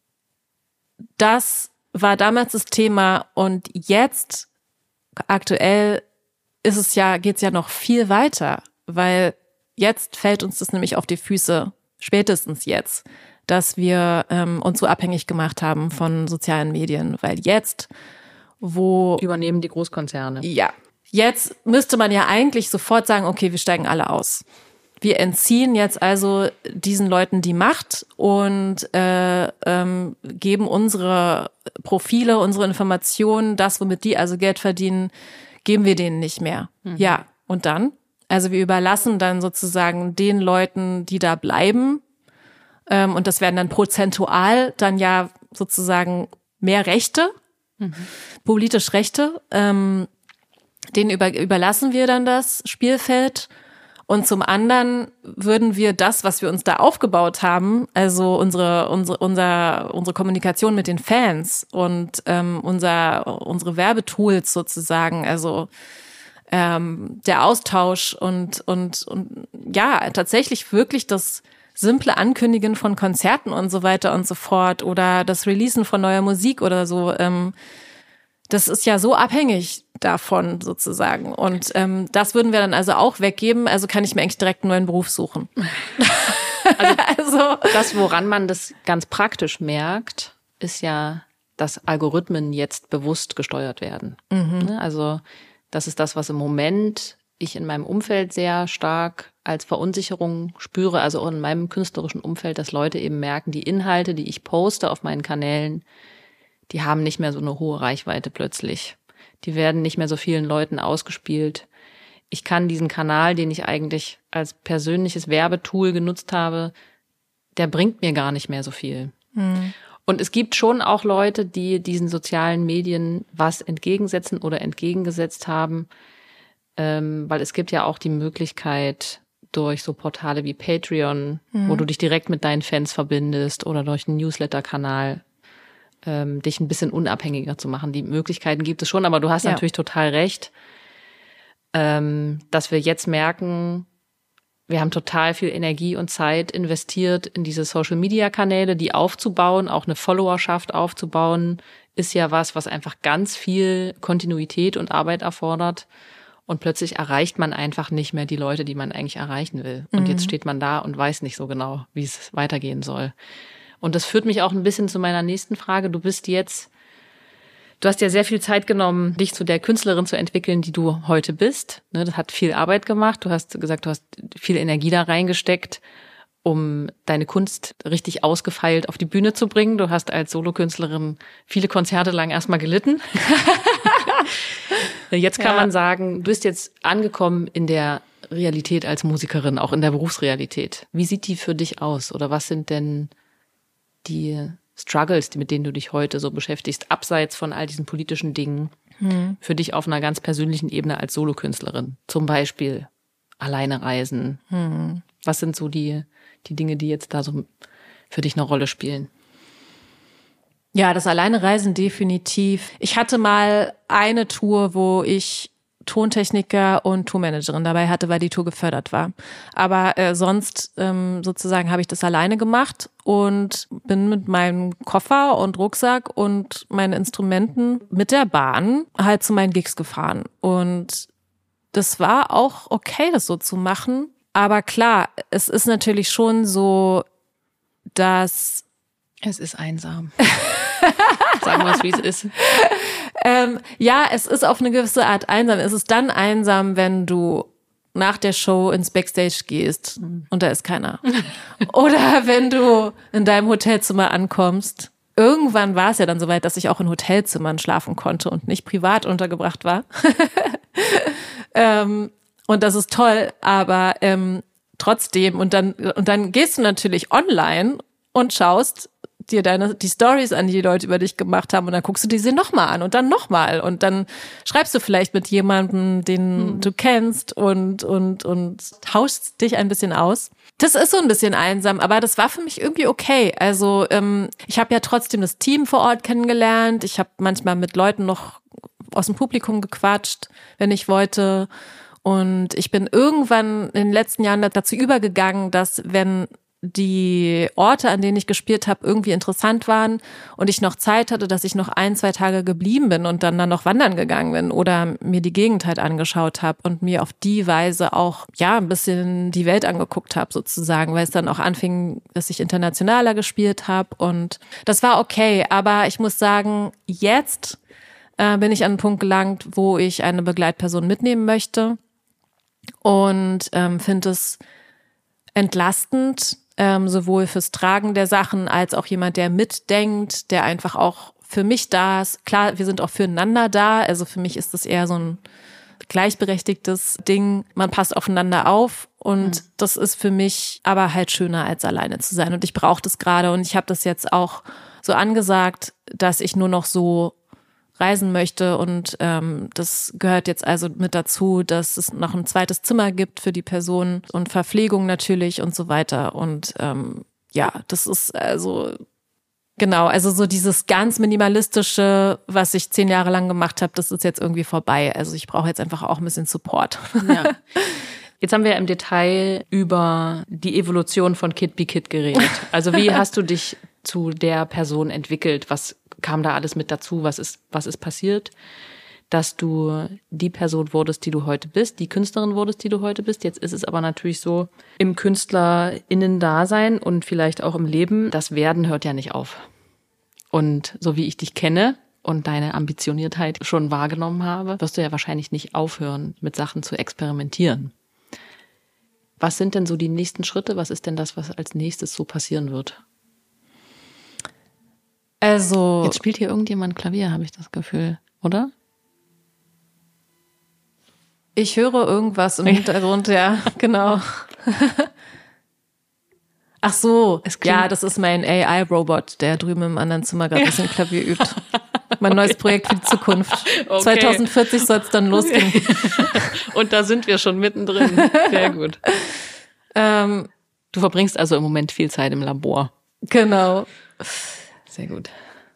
das war damals das Thema und jetzt aktuell geht's ja noch viel weiter, weil jetzt fällt uns das nämlich auf die Füße, spätestens jetzt, dass wir uns so abhängig gemacht haben von sozialen Medien, weil jetzt,
übernehmen die Großkonzerne.
Ja, jetzt müsste man ja eigentlich sofort sagen, okay, wir steigen alle aus. Wir entziehen jetzt also diesen Leuten die Macht und geben unsere Profile, unsere Informationen, das, womit die also Geld verdienen, geben wir denen nicht mehr. Mhm. Ja, und dann? Also wir überlassen dann sozusagen den Leuten, die da bleiben, und das werden dann prozentual dann ja sozusagen mehr Rechte, politisch Rechte, denen überlassen wir dann das Spielfeld. Und zum anderen würden wir das, was wir uns da aufgebaut haben, also unsere Kommunikation mit den Fans und unsere Werbetools sozusagen, also der Austausch und ja, tatsächlich wirklich das simple Ankündigen von Konzerten und so weiter und so fort oder das Releasen von neuer Musik oder so, das ist ja so abhängig davon sozusagen. Und das würden wir dann also auch weggeben, also kann ich mir eigentlich direkt einen neuen Beruf suchen.
Also das, woran man das ganz praktisch merkt, ist ja, dass Algorithmen jetzt bewusst gesteuert werden. Also das ist das, was im Moment ich in meinem Umfeld sehr stark als Verunsicherung spüre, also auch in meinem künstlerischen Umfeld, dass Leute eben merken, die Inhalte, die ich poste auf meinen Kanälen, die haben nicht mehr so eine hohe Reichweite plötzlich. Die werden nicht mehr so vielen Leuten ausgespielt. Ich kann diesen Kanal, den ich eigentlich als persönliches Werbetool genutzt habe, der bringt mir gar nicht mehr so viel. Und es gibt schon auch Leute, die diesen sozialen Medien was entgegensetzen oder entgegengesetzt haben, weil es gibt ja auch die Möglichkeit durch so Portale wie Patreon, wo du dich direkt mit deinen Fans verbindest oder durch einen Newsletter-Kanal dich ein bisschen unabhängiger zu machen. Die Möglichkeiten gibt es schon, aber du hast natürlich total recht, dass wir jetzt merken, wir haben total viel Energie und Zeit investiert in diese Social-Media-Kanäle, die aufzubauen, auch eine Followerschaft aufzubauen, ist ja was einfach ganz viel Kontinuität und Arbeit erfordert. Und plötzlich erreicht man einfach nicht mehr die Leute, die man eigentlich erreichen will. Und jetzt steht man da und weiß nicht so genau, wie es weitergehen soll. Und das führt mich auch ein bisschen zu meiner nächsten Frage. Du hast ja sehr viel Zeit genommen, dich zu der Künstlerin zu entwickeln, die du heute bist. Das hat viel Arbeit gemacht. Du hast gesagt, du hast viel Energie da reingesteckt, um deine Kunst richtig ausgefeilt auf die Bühne zu bringen. Du hast als Solokünstlerin viele Konzerte lang erstmal gelitten. Jetzt kann man sagen, du bist jetzt angekommen in der Realität als Musikerin, auch in der Berufsrealität. Wie sieht die für dich aus? Oder was sind denn die Struggles, mit denen du dich heute so beschäftigst, abseits von all diesen politischen Dingen, für dich auf einer ganz persönlichen Ebene als Solokünstlerin? Zum Beispiel alleine reisen. Was sind so die Dinge, die jetzt da so für dich eine Rolle spielen?
Ja, das Alleinereisen definitiv. Ich hatte mal eine Tour, wo ich Tontechniker und Tourmanagerin dabei hatte, weil die Tour gefördert war. Aber sonst sozusagen habe ich das alleine gemacht und bin mit meinem Koffer und Rucksack und meinen Instrumenten mit der Bahn halt zu meinen Gigs gefahren. Und das war auch okay, das so zu machen. Aber klar, es ist natürlich schon so, dass
es ist einsam. Sagen wir es, wie es ist.
Ja, es ist auf eine gewisse Art einsam. Es ist dann einsam, wenn du nach der Show ins Backstage gehst und da ist keiner. Oder wenn du in deinem Hotelzimmer ankommst. Irgendwann war es ja dann soweit, dass ich auch in Hotelzimmern schlafen konnte und nicht privat untergebracht war. Und das ist toll, aber trotzdem. Und dann gehst du natürlich online und schaust dir die Stories an, die Leute über dich gemacht haben, und dann guckst du die sie nochmal an und dann schreibst du vielleicht mit jemandem, den du kennst und tauschst dich ein bisschen aus. Das ist so ein bisschen einsam, aber das war für mich irgendwie okay. Also ich habe ja trotzdem das Team vor Ort kennengelernt. Ich habe manchmal mit Leuten noch aus dem Publikum gequatscht, wenn ich wollte. Und ich bin irgendwann in den letzten Jahren dazu übergegangen, dass wenn die Orte, an denen ich gespielt habe, irgendwie interessant waren und ich noch Zeit hatte, dass ich noch 1-2 Tage geblieben bin und dann noch wandern gegangen bin oder mir die Gegend halt angeschaut habe und mir auf die Weise auch ein bisschen die Welt angeguckt habe sozusagen, weil es dann auch anfing, dass ich internationaler gespielt habe, und das war okay. Aber ich muss sagen, jetzt bin ich an einen Punkt gelangt, wo ich eine Begleitperson mitnehmen möchte und finde es entlastend, sowohl fürs Tragen der Sachen als auch jemand, der mitdenkt, der einfach auch für mich da ist. Klar, wir sind auch füreinander da. Also für mich ist das eher so ein gleichberechtigtes Ding. Man passt aufeinander auf, und das ist für mich aber halt schöner, als alleine zu sein. Und ich brauche das gerade, und ich habe das jetzt auch so angesagt, dass ich nur noch so reisen möchte und das gehört jetzt also mit dazu, dass es noch ein zweites Zimmer gibt für die Person und Verpflegung natürlich und so weiter und das ist also genau, also so dieses ganz minimalistische, was ich 10 Jahre lang gemacht habe, das ist jetzt irgendwie vorbei. Also ich brauche jetzt einfach auch ein bisschen Support.
Ja. Jetzt haben wir im Detail über die Evolution von Kid Be Kid geredet. Also wie hast du dich zu der Person entwickelt? Was kam da alles mit dazu? Was ist passiert, dass du die Person wurdest, die du heute bist, die Künstlerin wurdest, die du heute bist? Jetzt ist es aber natürlich so, im KünstlerInnen-Dasein und vielleicht auch im Leben, das Werden hört ja nicht auf. Und so wie ich dich kenne und deine Ambitioniertheit schon wahrgenommen habe, wirst du ja wahrscheinlich nicht aufhören, mit Sachen zu experimentieren. Was sind denn so die nächsten Schritte? Was ist denn das, was als nächstes so passieren wird?
Also
jetzt spielt hier irgendjemand Klavier, habe ich das Gefühl, oder?
Ich höre irgendwas im Hintergrund, ja, genau. Ach so, ja, das ist mein AI-Robot, der drüben im anderen Zimmer gerade ein bisschen Klavier übt. Mein neues Projekt für die Zukunft. Okay. 2040 soll es dann losgehen.
Und da sind wir schon mittendrin. Sehr gut. Du verbringst also im Moment viel Zeit im Labor.
Genau.
Sehr gut.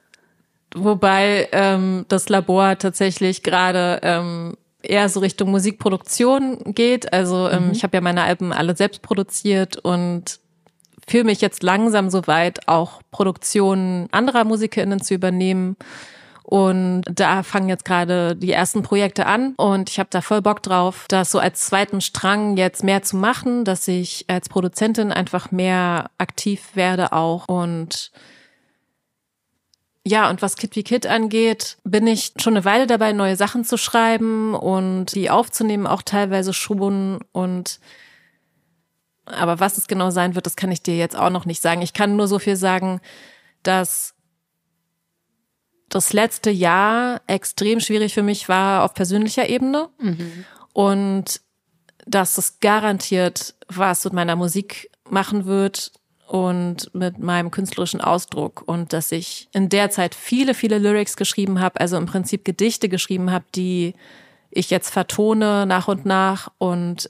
Wobei das Labor tatsächlich gerade eher so Richtung Musikproduktion geht. Also ich habe ja meine Alben alle selbst produziert und fühle mich jetzt langsam so weit, auch Produktionen anderer MusikerInnen zu übernehmen. Und da fangen jetzt gerade die ersten Projekte an und ich habe da voll Bock drauf, das so als zweiten Strang jetzt mehr zu machen, dass ich als Produzentin einfach mehr aktiv werde auch. Und ja, und was Kid Be Kid angeht, bin ich schon eine Weile dabei, neue Sachen zu schreiben und die aufzunehmen, auch teilweise schon. Aber was es genau sein wird, das kann ich dir jetzt auch noch nicht sagen. Ich kann nur so viel sagen, dass das letzte Jahr extrem schwierig für mich war auf persönlicher Ebene und dass es garantiert was mit meiner Musik machen wird und mit meinem künstlerischen Ausdruck und dass ich in der Zeit viele, viele Lyrics geschrieben habe, also im Prinzip Gedichte geschrieben habe, die ich jetzt vertone nach und nach und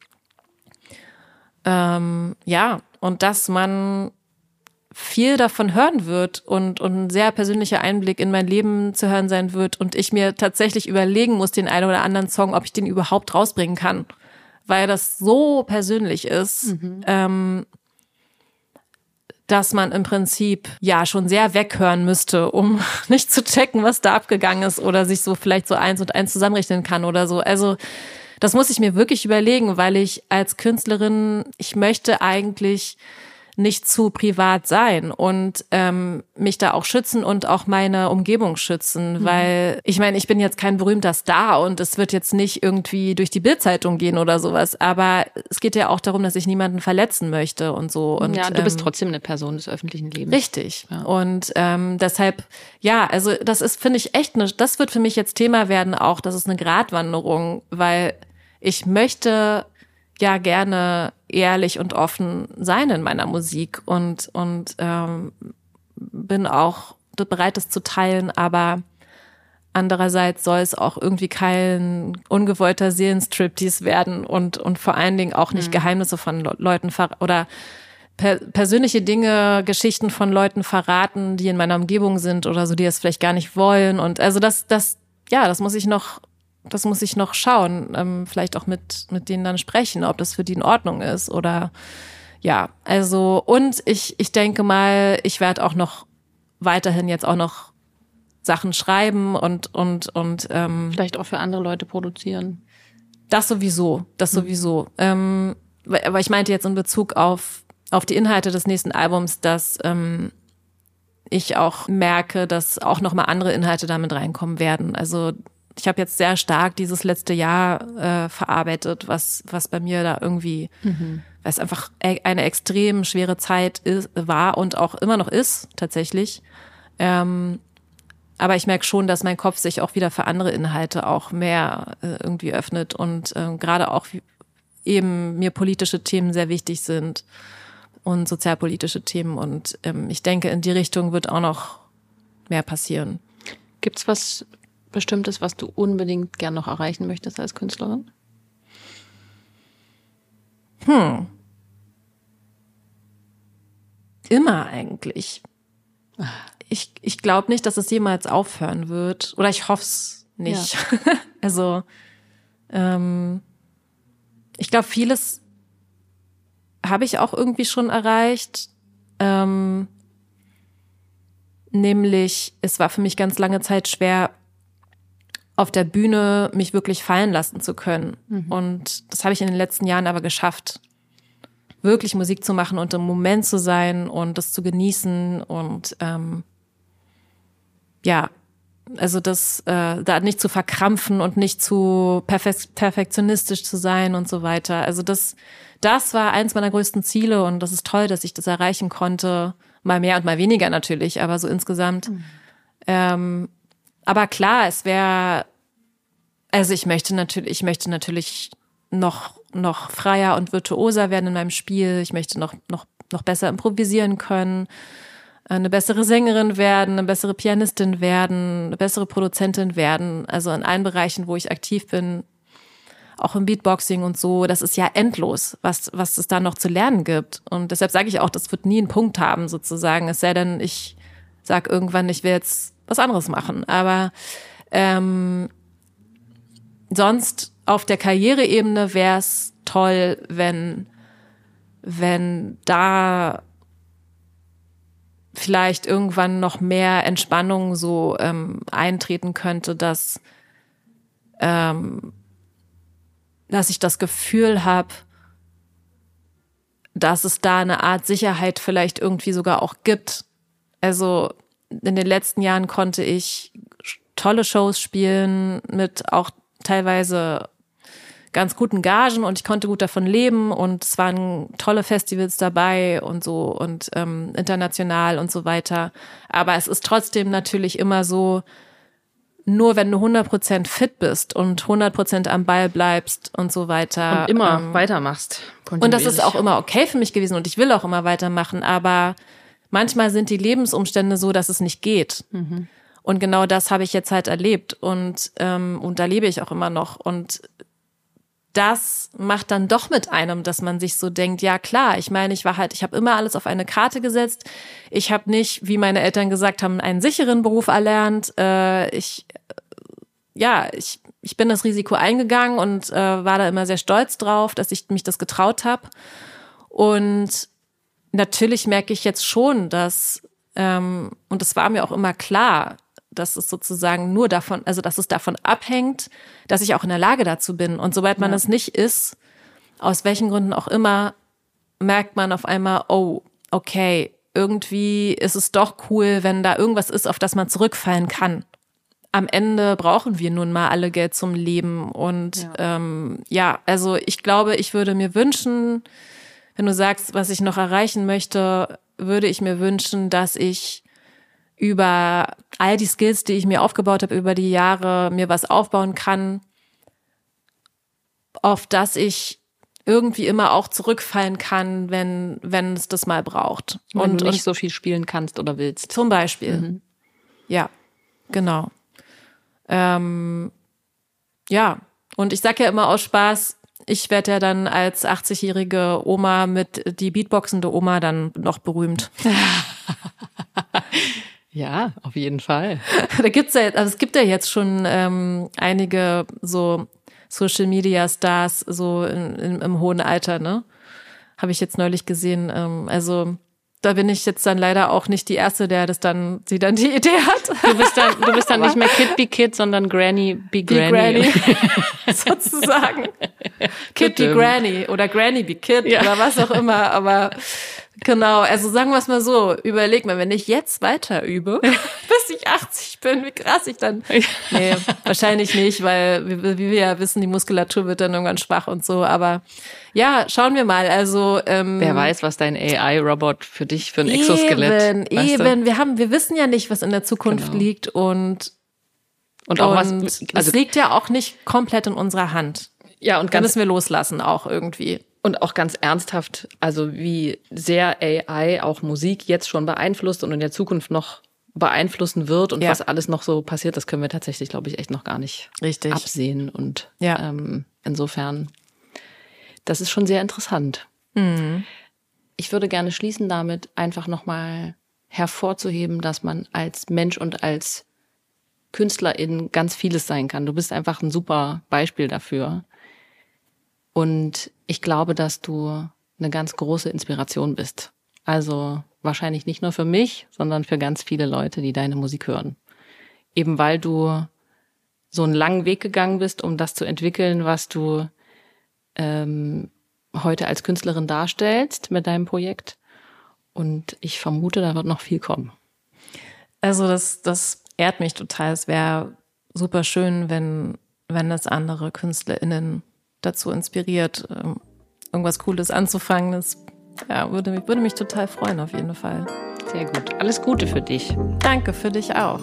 und dass man viel davon hören wird und ein sehr persönlicher Einblick in mein Leben zu hören sein wird und ich mir tatsächlich überlegen muss, den einen oder anderen Song, ob ich den überhaupt rausbringen kann, weil das so persönlich ist, dass man im Prinzip ja schon sehr weghören müsste, um nicht zu checken, was da abgegangen ist oder sich so vielleicht so 1 und 1 zusammenrechnen kann oder so. Also das muss ich mir wirklich überlegen, weil ich als Künstlerin, ich möchte eigentlich nicht zu privat sein und mich da auch schützen und auch meine Umgebung schützen, weil ich meine, ich bin jetzt kein berühmter Star und es wird jetzt nicht irgendwie durch die Bild-Zeitung gehen oder sowas, aber es geht ja auch darum, dass ich niemanden verletzen möchte und so. Und,
ja, du bist trotzdem eine Person des öffentlichen Lebens.
Richtig. Ja. Und deshalb, ja, also das ist, finde ich, echt das wird für mich jetzt Thema werden auch, das ist eine Gratwanderung, weil ich möchte ja gerne ehrlich und offen sein in meiner Musik und bin auch bereit, das zu teilen, aber andererseits soll es auch irgendwie kein ungewollter Seelenstriptease werden und vor allen Dingen auch nicht Geheimnisse von Leuten oder persönliche Dinge, Geschichten von Leuten verraten, die in meiner Umgebung sind oder so, die es vielleicht gar nicht wollen und also das muss ich noch schauen, vielleicht auch mit denen dann sprechen, ob das für die in Ordnung ist oder ja, also und ich denke mal, ich werde auch noch weiterhin jetzt auch noch Sachen schreiben und
vielleicht auch für andere Leute produzieren.
Das sowieso. Aber ich meinte jetzt in Bezug auf die Inhalte des nächsten Albums, dass ich auch merke, dass auch noch mal andere Inhalte damit reinkommen werden. Also ich habe jetzt sehr stark dieses letzte Jahr verarbeitet, was bei mir da irgendwie, weil es einfach eine extrem schwere Zeit war und auch immer noch ist, tatsächlich. Aber ich merke schon, dass mein Kopf sich auch wieder für andere Inhalte auch mehr irgendwie öffnet und gerade auch eben mir politische Themen sehr wichtig sind und sozialpolitische Themen. Und ich denke, in die Richtung wird auch noch mehr passieren.
Gibt's was Bestimmtes, was du unbedingt gern noch erreichen möchtest als Künstlerin?
Immer eigentlich. Ich glaube nicht, dass es jemals aufhören wird. Oder ich hoffe es nicht. Ja. Also, ich glaube, vieles habe ich auch irgendwie schon erreicht. Nämlich, es war für mich ganz lange Zeit schwer, auf der Bühne mich wirklich fallen lassen zu können. Und das habe ich in den letzten Jahren aber geschafft. Wirklich Musik zu machen und im Moment zu sein und das zu genießen und also das da nicht zu verkrampfen und nicht zu perfektionistisch zu sein und so weiter. Also das war eins meiner größten Ziele und das ist toll, dass ich das erreichen konnte. Mal mehr und mal weniger natürlich, aber so insgesamt. Aber klar, es wäre, also ich möchte natürlich noch freier und virtuoser werden in meinem Spiel. Ich möchte noch besser improvisieren können, eine bessere Sängerin werden, eine bessere Pianistin werden, eine bessere Produzentin werden. Also in allen Bereichen, wo ich aktiv bin, auch im Beatboxing und so. Das ist ja endlos, was es da noch zu lernen gibt. Und deshalb sage ich auch, das wird nie einen Punkt haben sozusagen. Es sei denn, ich sage irgendwann, ich will jetzt was anderes machen. Aber sonst auf der Karriereebene wäre es toll, wenn da vielleicht irgendwann noch mehr Entspannung so eintreten könnte, dass ich das Gefühl habe, dass es da eine Art Sicherheit vielleicht irgendwie sogar auch gibt. Also in den letzten Jahren konnte ich tolle Shows spielen mit auch teilweise ganz guten Gagen und ich konnte gut davon leben und es waren tolle Festivals dabei und so und international und so weiter. Aber es ist trotzdem natürlich immer so, nur wenn du 100% fit bist und 100% am Ball bleibst und so weiter.
Und immer weitermachst.
Und das ist auch immer okay für mich gewesen und ich will auch immer weitermachen, aber manchmal sind die Lebensumstände so, dass es nicht geht. Und genau das habe ich jetzt halt erlebt und da lebe ich auch immer noch. Und das macht dann doch mit einem, dass man sich so denkt, ja klar, ich meine, ich habe immer alles auf eine Karte gesetzt. Ich habe nicht, wie meine Eltern gesagt haben, einen sicheren Beruf erlernt. Ich bin das Risiko eingegangen und war da immer sehr stolz drauf, dass ich mich das getraut habe. Und natürlich merke ich jetzt schon, dass, und es war mir auch immer klar, dass es sozusagen nur davon, also dass es davon abhängt, dass ich auch in der Lage dazu bin. Und sobald man das nicht ist, aus welchen Gründen auch immer, merkt man auf einmal, oh, okay, irgendwie ist es doch cool, wenn da irgendwas ist, auf das man zurückfallen kann. Am Ende brauchen wir nun mal alle Geld zum Leben. Und also ich glaube, ich würde mir wünschen, wenn du sagst, was ich noch erreichen möchte, würde ich mir wünschen, dass ich über all die Skills, die ich mir aufgebaut habe über die Jahre, mir was aufbauen kann, auf das ich irgendwie immer auch zurückfallen kann, wenn es das mal braucht.
Und du nicht so viel spielen kannst oder willst.
Zum Beispiel. Ja, genau. Und ich sag ja immer aus Spaß, ich werde ja dann als 80-jährige Oma mit die beatboxende Oma dann noch berühmt.
Ja, auf jeden Fall.
Es gibt ja jetzt schon einige so Social Media Stars so im hohen Alter, ne? Habe ich jetzt neulich gesehen. Also da bin ich jetzt dann leider auch nicht die Erste, die dann die Idee hat.
Du bist dann nicht mehr Kid be Kid, sondern Granny be Granny.
Sozusagen. Kid be Granny oder Granny be Kid oder was auch immer, aber genau, also sagen wir es mal so, überleg mal, wenn ich jetzt weiter übe, bis ich 80 bin, wie krass ich dann... Nee, wahrscheinlich nicht, weil wie wir ja wissen, die Muskulatur wird dann irgendwann schwach und so, aber ja, schauen wir mal, also...
Wer weiß, was dein AI-Robot für dich für ein Exoskelett...
Wir wissen ja nicht, was in der Zukunft liegt und auch es liegt ja auch nicht komplett in unserer Hand.
Ja, und
da müssen wir loslassen auch irgendwie.
Und auch ganz ernsthaft, also wie sehr AI auch Musik jetzt schon beeinflusst und in der Zukunft noch beeinflussen wird und was alles noch so passiert, das können wir tatsächlich, glaube ich, echt noch gar nicht absehen. Und insofern, das ist schon sehr interessant. Mhm. Ich würde gerne schließen damit, einfach nochmal hervorzuheben, dass man als Mensch und als Künstlerin ganz vieles sein kann. Du bist einfach ein super Beispiel dafür. Und ich glaube, dass du eine ganz große Inspiration bist. Also wahrscheinlich nicht nur für mich, sondern für ganz viele Leute, die deine Musik hören. Eben weil du so einen langen Weg gegangen bist, um das zu entwickeln, was du heute als Künstlerin darstellst mit deinem Projekt. Und ich vermute, da wird noch viel kommen.
Also das ehrt mich total. Es wäre super schön, wenn das andere KünstlerInnen dazu inspiriert, irgendwas Cooles anzufangen. Das würde mich total freuen, auf jeden Fall.
Sehr gut. Alles Gute für dich.
Danke, für dich auch.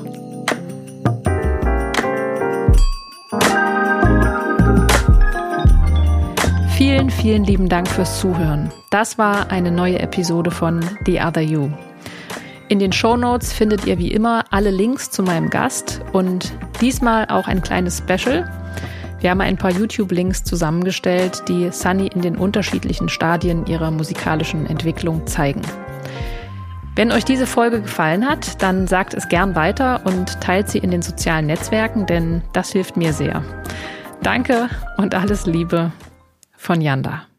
Vielen, vielen lieben Dank fürs Zuhören. Das war eine neue Episode von The Other You. In den Shownotes findet ihr wie immer alle Links zu meinem Gast und diesmal auch ein kleines Special. Wir haben ein paar YouTube-Links zusammengestellt, die Sunny in den unterschiedlichen Stadien ihrer musikalischen Entwicklung zeigen. Wenn euch diese Folge gefallen hat, dann sagt es gern weiter und teilt sie in den sozialen Netzwerken, denn das hilft mir sehr. Danke und alles Liebe von Yanda.